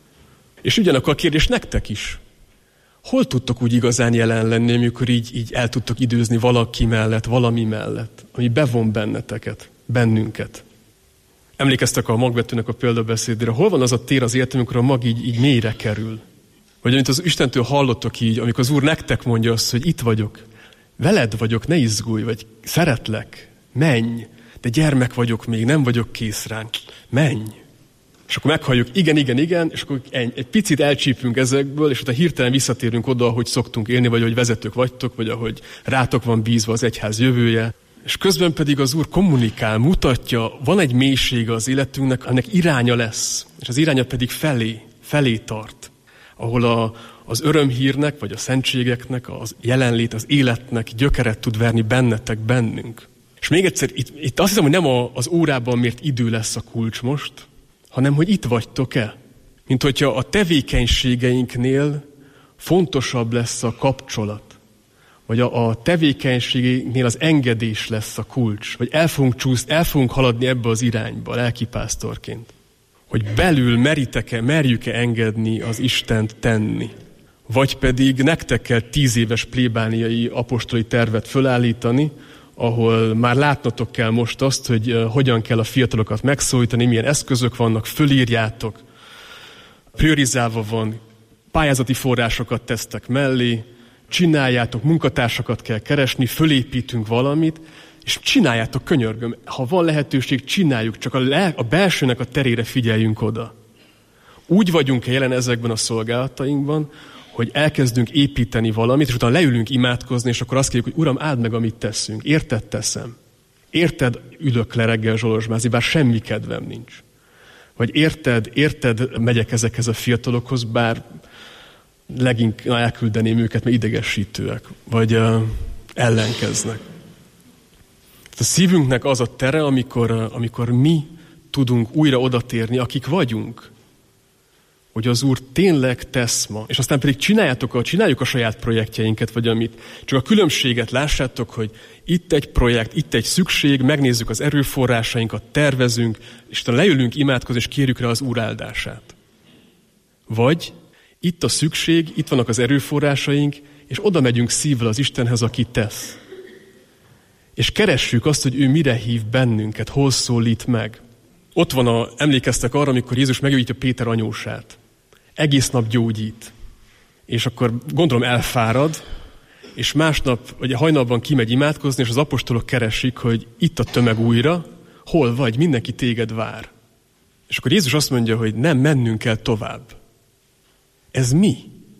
S6: és ugyanakkor a kérdés nektek is. Hol tudtok úgy igazán jelen lenni, amikor így el tudtok időzni valaki mellett, valami mellett, ami bevon bennünket? Emlékeztek a magbetűnek a példabeszédére. Hol van az a tér az életem, amikor a mag így mélyre kerül? Vagy amit az Istentől hallottok így, amikor az Úr nektek mondja azt, hogy itt vagyok, veled vagyok, ne izgulj, vagy szeretlek, menj, de gyermek vagyok még, nem vagyok kész rá, menj. És akkor meghalljuk, igen, és akkor egy picit elcsípünk ezekből, és utána hirtelen visszatérünk oda, ahogy szoktunk élni, vagy ahogy vezetők vagytok, vagy ahogy rátok van bízva az egyház jövője. És közben pedig az Úr kommunikál, mutatja, van egy mélysége az életünknek, ennek iránya lesz, és az iránya pedig felé tart, ahol az örömhírnek, vagy a szentségeknek, az jelenlét, az életnek gyökeret tud verni bennünk. És még egyszer, itt azt hiszem, hogy nem az órában mért idő lesz a kulcs most, hanem hogy itt vagytok-e. Mint hogyha a tevékenységeinknél fontosabb lesz a kapcsolat, vagy a tevékenységnél az engedés lesz a kulcs, vagy el fogunk haladni ebbe az irányba lelkipásztorként. Hogy belül merjük-e engedni az Istent tenni. Vagy pedig nektek kell 10 éves plébániai apostoli tervet fölállítani, ahol már látnotok kell most azt, hogy hogyan kell a fiatalokat megszólítani, milyen eszközök vannak, fölírjátok, priorizálva van, pályázati forrásokat tesztek mellé, csináljátok, munkatársakat kell keresni, fölépítünk valamit, és csináljátok, könyörgöm. Ha van lehetőség, csináljuk, csak a belsőnek a terére figyeljünk oda. Úgy vagyunk jelen ezekben a szolgálatainkban, hogy elkezdünk építeni valamit, és utána leülünk imádkozni, és akkor azt kérjük, hogy Uram, áld meg, amit teszünk. Érted teszem? Érted ülök le reggel zsolozsmázni, bár semmi kedvem nincs. Vagy érted megyek ezekhez a fiatalokhoz, bár leginkább elküldeném őket, mert idegesítőek, vagy ellenkeznek. A szívünknek az a tere, amikor mi tudunk újra odatérni, akik vagyunk, hogy az Úr tényleg tesz ma, és aztán pedig csináljuk a saját projektjeinket, vagy amit. Csak a különbséget lássátok, hogy itt egy projekt, itt egy szükség, megnézzük az erőforrásainkat, tervezünk, és utána leülünk imádkozni, és kérjük rá az Úr áldását. Vagy itt a szükség, itt vannak az erőforrásaink, és oda megyünk szívvel az Istenhez, aki tesz. És keressük azt, hogy ő mire hív bennünket, hol szólít meg. Ott van emlékeztek arra, amikor Jézus meggyógyítja Péter anyósát. Egész nap gyógyít. És akkor gondolom elfárad, és másnap, vagy hajnalban kimegy imádkozni, és az apostolok keresik, hogy itt a tömeg újra, hol vagy, mindenki téged vár. És akkor Jézus azt mondja, hogy nem, mennünk kell tovább. Ez mi?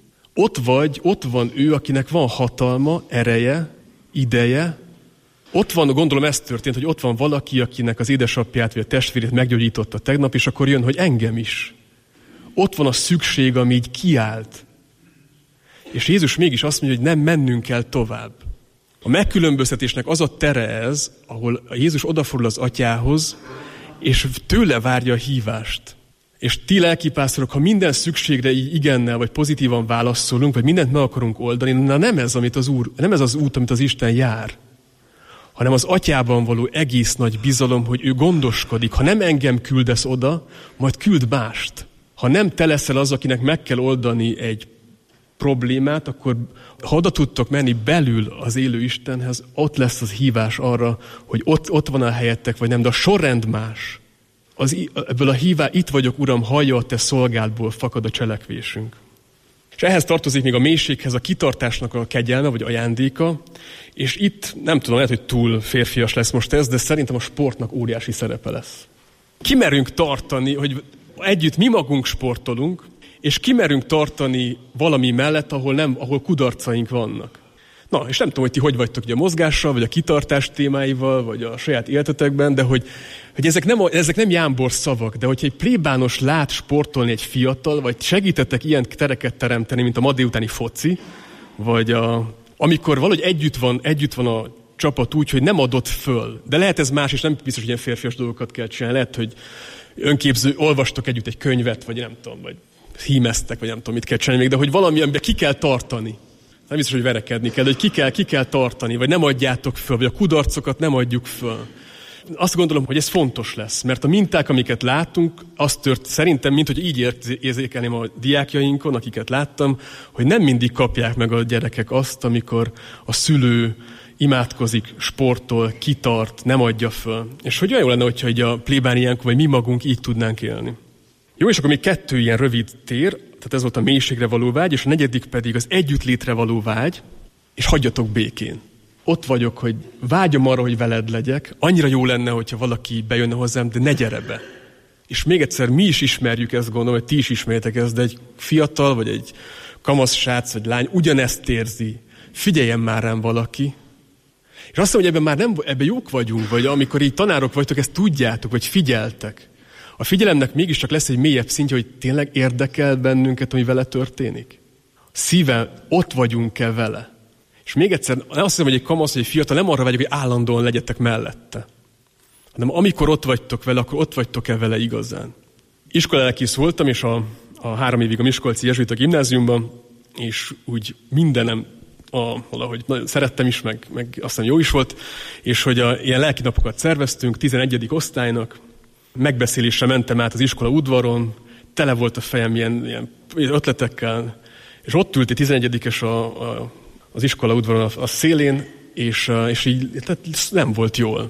S6: Ott van ő, akinek van hatalma, ereje, ideje. Ott van, gondolom ez történt, hogy ott van valaki, akinek az édesapját vagy a testvérét meggyógyította tegnap, és akkor jön, hogy engem is. Ott van a szükség, ami így kiállt. És Jézus mégis azt mondja, hogy nem, mennünk kell tovább. A megkülönböztetésnek az a tere ez, ahol Jézus odafordul az atyához, és tőle várja a hívást. És ti lelkipásztorok, ha minden szükségre így igennel, vagy pozitívan válaszolunk, vagy mindent meg akarunk oldani, nem ez az út, amit az Isten jár, hanem az atyában való egész nagy bizalom, hogy ő gondoskodik. Ha nem engem küldesz oda, majd küld mást. Ha nem te leszel az, akinek meg kell oldani egy problémát, akkor ha oda tudtok menni belül az élő Istenhez, ott lesz az hívás arra, hogy ott van a helyettek, vagy nem, de a sorrend más. Ebből a itt vagyok, Uram, hallja, a te szolgádból fakad a cselekvésünk. És ehhez tartozik még a mélységhez a kitartásnak a kegyelme, vagy ajándéka, és itt nem tudom, lehet, hogy túl férfias lesz most ez, de szerintem a sportnak óriási szerepe lesz. Kimerünk tartani, hogy együtt mi magunk sportolunk, és kimerünk tartani valami mellett, ahol kudarcaink vannak. Na, és nem tudom, hogy ti hogy vagytok ugye a mozgással, vagy a kitartás témáival, vagy a saját életetekben, de hogy ezek nem jámbor szavak, de hogyha egy plébános lát sportolni egy fiatal, vagy segítettek ilyen tereket teremteni, mint a ma délutáni foci, vagy amikor valahogy együtt van a csapat úgy, hogy nem adott föl. De lehet ez más, és nem biztos, hogy ilyen férfias dolgokat kell csinálni. Lehet, hogy önképző, olvastok együtt egy könyvet, vagy nem tudom, vagy hímeztek, vagy nem tudom, mit kell csinálni még, de hogy valami, amiben ki kell tartani. Nem biztos, hogy verekedni kell, de hogy ki kell tartani, vagy nem adjátok föl, vagy a kudarcokat nem adjuk föl. Azt gondolom, hogy ez fontos lesz, mert a minták, amiket látunk, szerintem, mint hogy így érzékelném a diákjainkon, akiket láttam, hogy nem mindig kapják meg a gyerekek azt, amikor a szülő imádkozik, sportol, kitart, nem adja föl. És hogy olyan jó lenne, hogyha így a plébániánk, vagy mi magunk így tudnánk élni. Jó, és akkor még 2 ilyen rövid tér, tehát ez volt a mélységre való vágy, és a 4. pedig az együttlétre való vágy, és hagyjatok békén. Ott vagyok, hogy vágyom arra, hogy veled legyek, annyira jó lenne, hogyha valaki bejönne hozzám, de ne gyere be. És még egyszer, mi is ismerjük ezt, gondolom, hogy ti is ismerjétek ezt, de egy fiatal, vagy egy kamasz srác, vagy lány ugyanezt érzi. Figyeljen már rám valaki. És azt mondom, hogy ebben jók vagyunk, vagy amikor így tanárok vagytok, ezt tudjátok, vagy figyeltek. A figyelemnek mégiscsak lesz egy mélyebb szintje, hogy tényleg érdekel bennünket, ami vele történik. Szíven ott vagyunk-e vele. És még egyszer, azt hiszem, hogy egy kamasz, vagy egy fiatal nem arra vágyok, hogy állandóan legyetek mellette. Hanem amikor ott vagytok vele, akkor ott vagytok-e vele igazán. Iskolálelkész voltam, és a 3 évig a Miskolci Jezsuita Gimnáziumban, és úgy mindenem valahogy szerettem is, meg aztán jó is volt, és hogy ilyen lelki napokat szerveztünk 11. osztálynak, megbeszélésre mentem át az iskola udvaron, tele volt a fejem ilyen ötletekkel, és ott ült egy 11-es az iskola udvaron a szélén, és így tehát nem volt jól.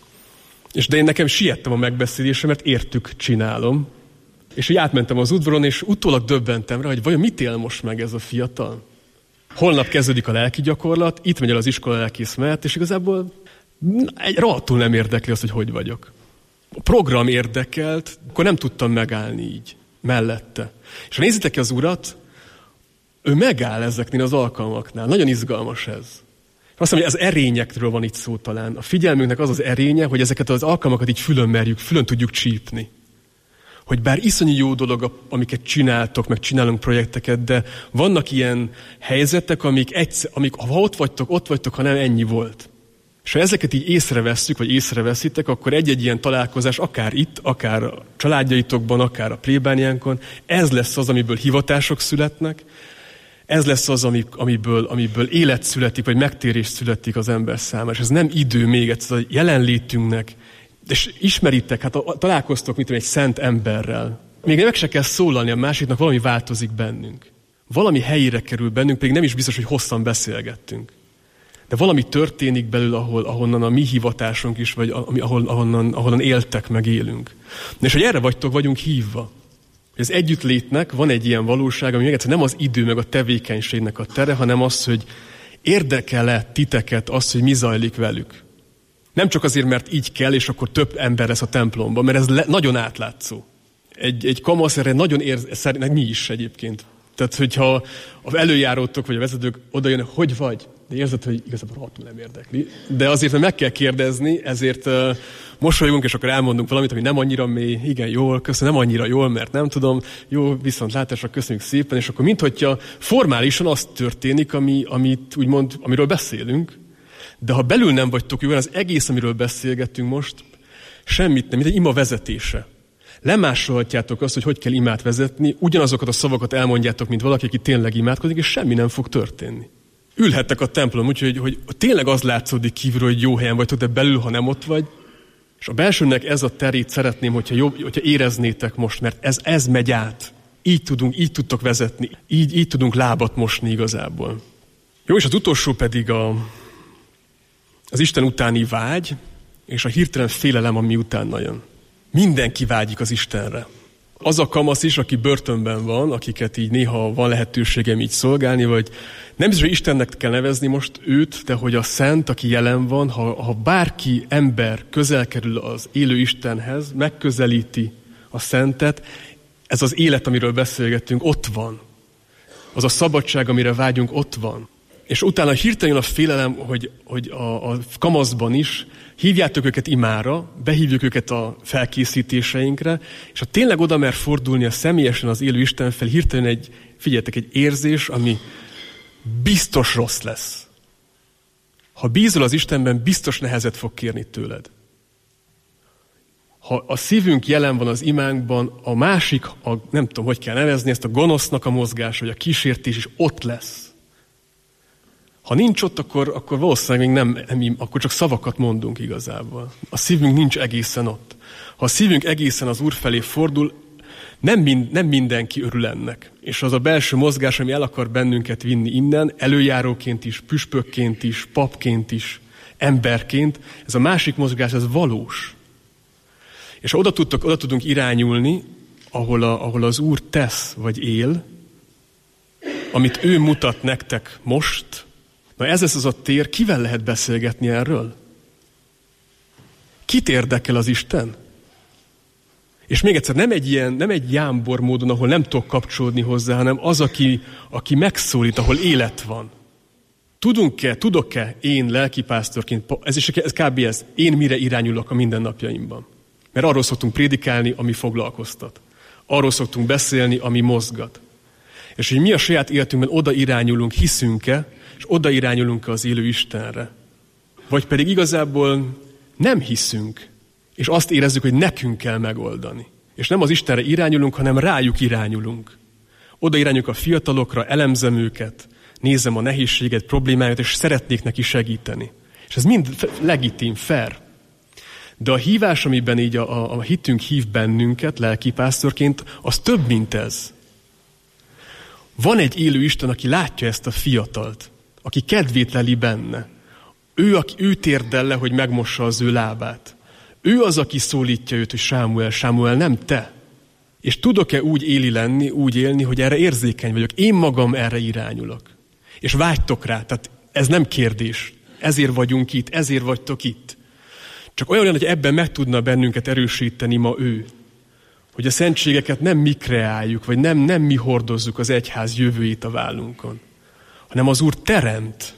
S6: De én nekem siettem a megbeszélésre, mert értük csinálom. És így átmentem az udvaron, és utólag döbbentem rá, hogy vajon mit él most meg ez a fiatal? Holnap kezdődik a lelki gyakorlat, itt megy el az iskola lelkész mellett, és igazából rohadtul nem érdekli azt, hogy vagyok. A program érdekelt, akkor nem tudtam megállni így, mellette. És ha nézitek ki az urat, ő megáll ezeknél az alkalmaknál. Nagyon izgalmas ez. Azt mondom, hogy az erényekről van itt szó talán. A figyelmünknek az az erénye, hogy ezeket az alkalmakat így fülön tudjuk csípni. Hogy bár iszonyú jó dolog, amiket csináltok, meg csinálunk projekteket, de vannak ilyen helyzetek, amik ha ott vagytok, ha nem, ennyi volt. És ha ezeket így észrevesszük, vagy észreveszitek, akkor egy-egy ilyen találkozás, akár itt, akár a családjaitokban, akár a plébániánkon, ez lesz az, amiből hivatások születnek, ez lesz az, amiből élet születik, vagy megtérés születik az ember számára. És ez nem idő még, ez a jelenlétünknek. És ismeritek, hát találkoztok, mint egy szent emberrel. Még meg se kell szólalni a másiknak, valami változik bennünk. Valami helyére kerül bennünk, pedig nem is biztos, hogy hosszan beszélgettünk. De valami történik belül, ahonnan a mi hivatásunk is, vagy ahonnan éltek, meg élünk. És hogy erre vagyunk hívva. Hogy az együttlétnek van egy ilyen valóság, ami még egyszer nem az idő meg a tevékenységnek a tere, hanem az, hogy érdekel-e titeket az, hogy mi zajlik velük. Nem csak azért, mert így kell, és akkor több ember lesz a templomban, mert ez nagyon átlátszó. Egy kamasz erre nagyon szerintem mi is egyébként. Tehát, hogyha az előjárótok, vagy a vezetők odajönnek, hogy vagy, de érzed, hogy igazából rohadtul nem érdekli. De azért meg kell kérdezni, ezért mosolyogunk, és akkor elmondunk valamit, ami nem annyira mély, igen, jól, köszönöm, nem annyira jól, mert nem tudom, jó, viszontlátásra, köszönjük szépen, és akkor minthogyha formálisan az történik, amit úgymond, amiről beszélünk, de ha belül nem vagytok jól, az egész, amiről beszélgettünk most, semmit nem, mint egy ima vezetése. Lemásolhatjátok azt, hogy kell imát vezetni, ugyanazokat a szavakat elmondjátok, mint valaki, aki tényleg imádkozik, és semmi nem fog történni. Ülhettek a templom, úgyhogy hogy tényleg az látszódik kívülről, hogy jó helyen vagytok, de belül, ha nem ott vagy. És a belsőnek ez a terét szeretném, hogyha éreznétek most, mert ez megy át. Így tudtok vezetni, így tudunk lábat mosni igazából. Jó, és az utolsó pedig az Isten utáni vágy, és a hirtelen félelem, ami utána jön. Mindenki vágyik az Istenre. Az a kamasz is, aki börtönben van, akiket így néha van lehetőségem így szolgálni, vagy nem biztos, hogy Istennek kell nevezni most őt, de hogy a Szent, aki jelen van, ha bárki ember közel kerül az élő Istenhez, megközelíti a Szentet, ez az élet, amiről beszélgettünk, ott van. Az a szabadság, amire vágyunk, ott van. És utána hirtelen a félelem, hogy a kamaszban is hívjátok őket imára, behívjuk őket a felkészítéseinkre, és ha tényleg oda mer fordulni a személyesen az élő Isten fel, hirtelen figyeljetek, egy érzés, ami biztos rossz lesz. Ha bízol az Istenben, biztos nehezet fog kérni tőled. Ha a szívünk jelen van az imánkban, a másik, nem tudom, hogy kell nevezni, ezt a gonosznak a mozgás, vagy a kísértés is ott lesz. Ha nincs ott, akkor valószínűleg még nem, akkor csak szavakat mondunk igazából. A szívünk nincs egészen ott. Ha a szívünk egészen az Úr felé fordul, nem mindenki örül ennek. És az a belső mozgás, ami el akar bennünket vinni innen, előjáróként is, püspökként is, papként is, emberként, ez a másik mozgás, ez valós. És ha oda tudunk irányulni, ahol az Úr tesz vagy él, amit ő mutat nektek most, na ez lesz az a tér, kivel lehet beszélgetni erről? Kit érdekel az Isten? És még egyszer, nem egy jámbor módon, ahol nem tudok kapcsolódni hozzá, hanem az, aki megszólít, ahol élet van. Tudok-e én lelkipásztorként, ez kb. Ez, én mire irányulok a mindennapjaimban? Mert arról szoktunk prédikálni, ami foglalkoztat. Arról szoktunk beszélni, ami mozgat. És hogy mi a saját életünkben oda irányulunk, hiszünk-e, és oda irányulunk az élő Istenre. Vagy pedig igazából nem hiszünk, és azt érezzük, hogy nekünk kell megoldani. És nem az Istenre irányulunk, hanem rájuk irányulunk. Oda irányulunk a fiatalokra, elemzem őket, nézem a nehézséget, problémáját, és szeretnék neki segíteni. És ez mind legitim, fair. De a hívás, amiben így a hitünk hív bennünket lelkipásztorként, az több, mint ez. Van egy élő Isten, aki látja ezt a fiatalt, aki kedvét leli benne. Ő térdel le, hogy megmossa az ő lábát. Ő az, aki szólítja őt, hogy Sámuel, nem te. És tudok-e úgy élni, hogy erre érzékeny vagyok. Én magam erre irányulok. És vágytok rá, tehát ez nem kérdés. Ezért vagyunk itt, ezért vagytok itt. Csak olyan, hogy ebben meg tudna bennünket erősíteni ma ő. Hogy a szentségeket nem mi kreáljuk, vagy nem mi hordozzuk az egyház jövőjét a vállunkon, hanem az Úr teremt.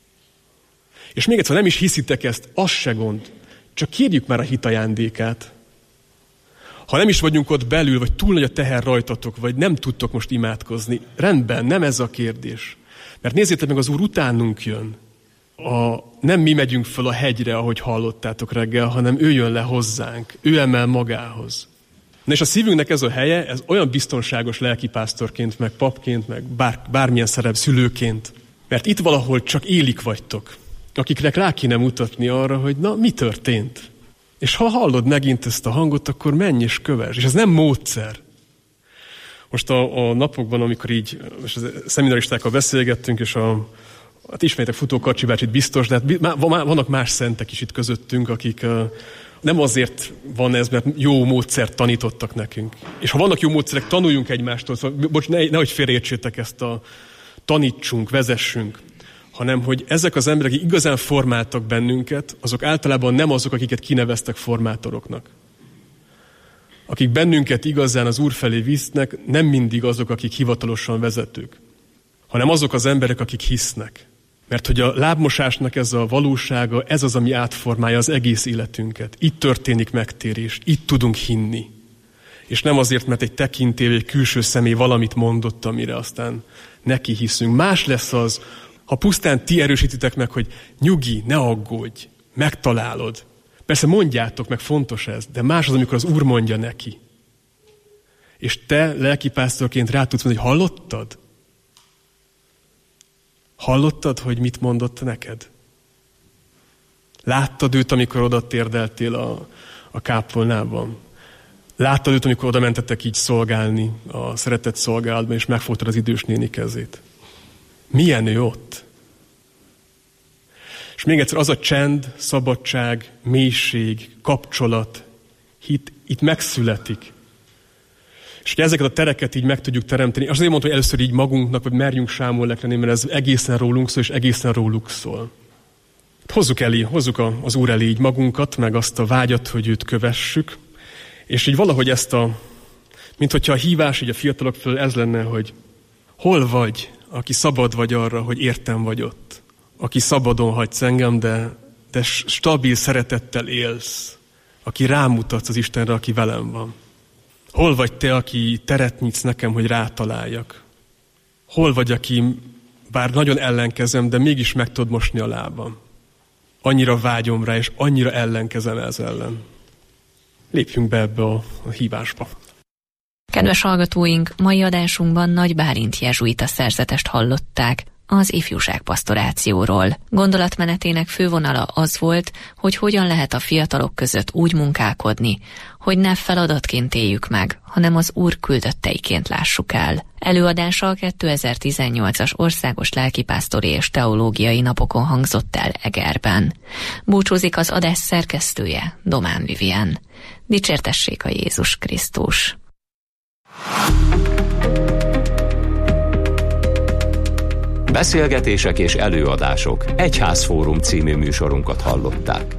S6: És még egyszer, nem is hiszitek ezt, az se gond. Csak kérjük már a hit ajándékát. Ha nem is vagyunk ott belül, vagy túl nagy a teher rajtatok, vagy nem tudtok most imádkozni, rendben, nem ez a kérdés. Mert nézzétek meg, az Úr utánunk jön. Nem mi megyünk föl a hegyre, ahogy hallottátok reggel, hanem ő jön le hozzánk, ő emel magához. Na és a szívünknek ez a helye, ez olyan biztonságos lelkipásztorként, meg papként, meg bármilyen szerep szülőként. Mert itt valahol csak élik vagytok, akiknek rá kéne mutatni arra, hogy na, mi történt. És ha hallod megint ezt a hangot, akkor menj és kövess. És ez nem módszer. Most a napokban, amikor így most a szeminaristákkal beszélgettünk, és hát ismerjétek Futó Kacsi bácsit biztos, de hát vannak más szentek is itt közöttünk, akik nem azért van ez, mert jó módszert tanítottak nekünk. És ha vannak jó módszerek, tanuljunk egymástól. Szóval, nehogy félreértsétek ezt a tanítsunk, vezessünk, hanem hogy ezek az emberek, akik igazán formáltak bennünket, azok általában nem azok, akiket kineveztek formátoroknak. Akik bennünket igazán az Úr felé visznek, nem mindig azok, akik hivatalosan vezetők, hanem azok az emberek, akik hisznek. Mert hogy a lábmosásnak ez a valósága, ez az, ami átformálja az egész életünket. Itt történik megtérés, itt tudunk hinni. És nem azért, mert egy tekintély, egy külső személy valamit mondott, amire aztán neki hiszünk. Más lesz az, ha pusztán ti erősítitek meg, hogy nyugi, ne aggódj, megtalálod. Persze mondjátok meg, fontos ez, de más az, amikor az Úr mondja neki. És te lelkipásztorként rá tudsz mondani, hogy hallottad? Hallottad, hogy mit mondott neked? Láttad őt, amikor oda térdeltél a kápolnában? Láttad őt, amikor oda mentetek így szolgálni a szeretett szolgálatban, és megfogtad az idős néni kezét? Milyen ő ott? És még egyszer, az a csend, szabadság, mélység, kapcsolat, hit itt megszületik. És hogy ezeket a tereket így meg tudjuk teremteni, azt azért mondtam, hogy először így magunknak, vagy merjünk Sámuelnek lenni, mert ez egészen rólunk szól, és egészen róluk szól. Hozzuk az Úr elé így magunkat, meg azt a vágyat, hogy őt kövessük, és így valahogy ezt mint hogyha a hívás így a fiatalok föl ez lenne, hogy hol vagy aki szabad vagy arra, hogy értem vagy ott. Aki szabadon hagysz engem, de stabil szeretettel élsz. Aki rámutatsz az Istenre, aki velem van. Hol vagy te, aki teret nyitsz nekem, hogy rátaláljak? Hol vagy, aki bár nagyon ellenkezem, de mégis meg tudod mosni a lábam? Annyira vágyom rá, és annyira ellenkezem ez ellen. Lépjünk be ebbe a hívásba.
S2: Kedves hallgatóink, mai adásunkban Nagy Bálint jezsuita szerzetest hallották az ifjúság pastorációról. Gondolatmenetének fővonala az volt, hogy hogyan lehet a fiatalok között úgy munkálkodni, hogy ne feladatként éljük meg, hanem az Úr küldötteiként lássuk el. Előadása a 2018-as országos lelkipásztori és teológiai napokon hangzott el Egerben. Búcsúzik az adás szerkesztője, Domán Vivien. Dicsértessék a Jézus Krisztus!
S1: Beszélgetések és előadások. Egyházfórum című műsorunkat hallották.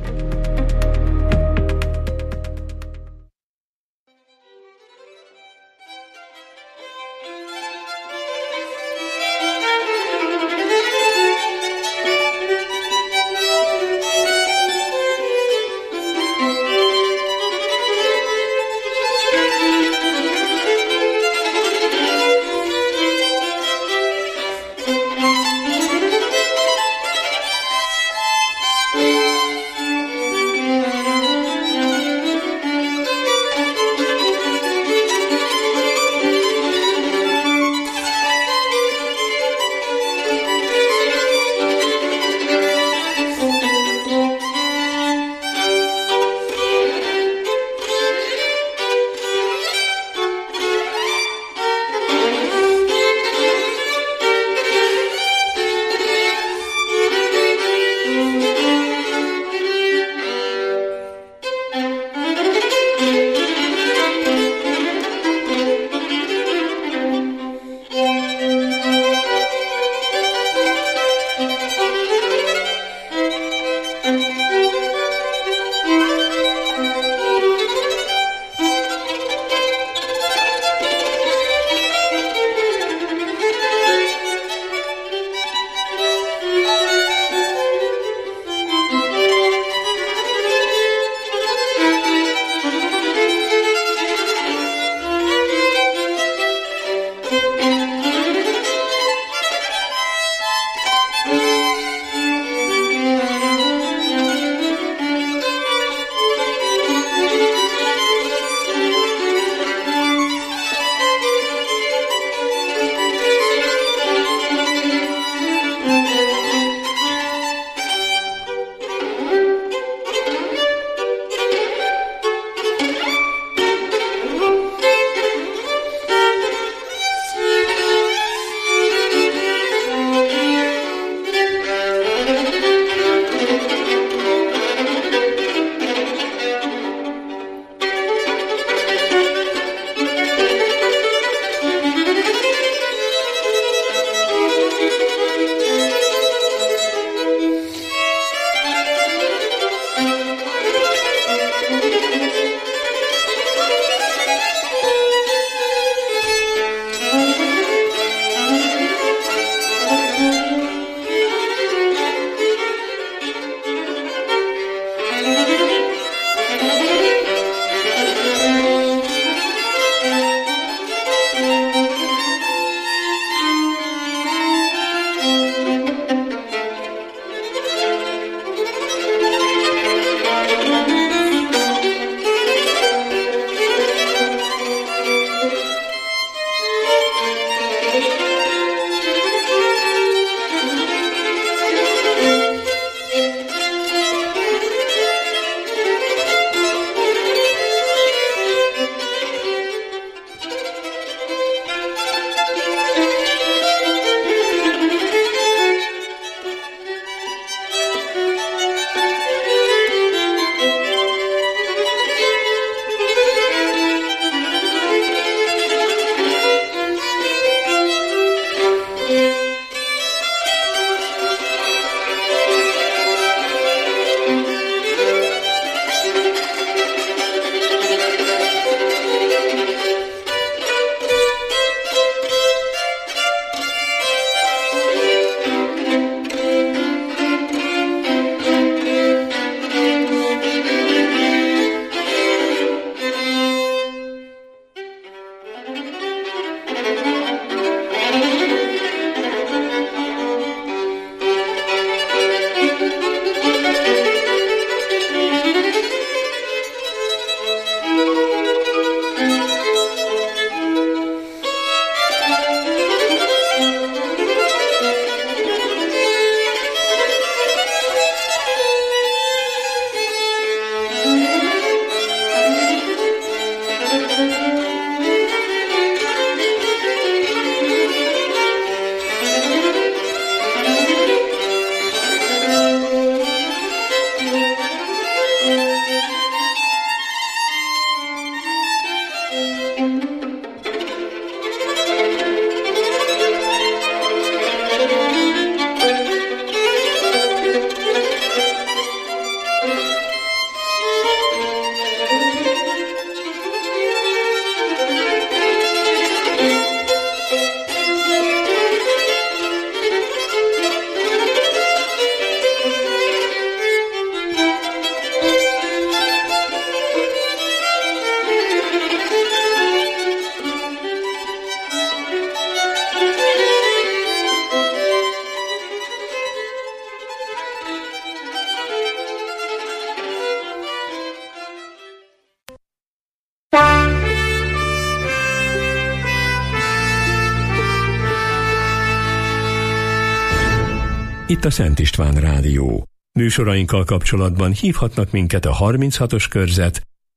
S7: Itt a Szent István Rádió. Műsorainkkal kapcsolatban hívhatnak minket a 36-os körzet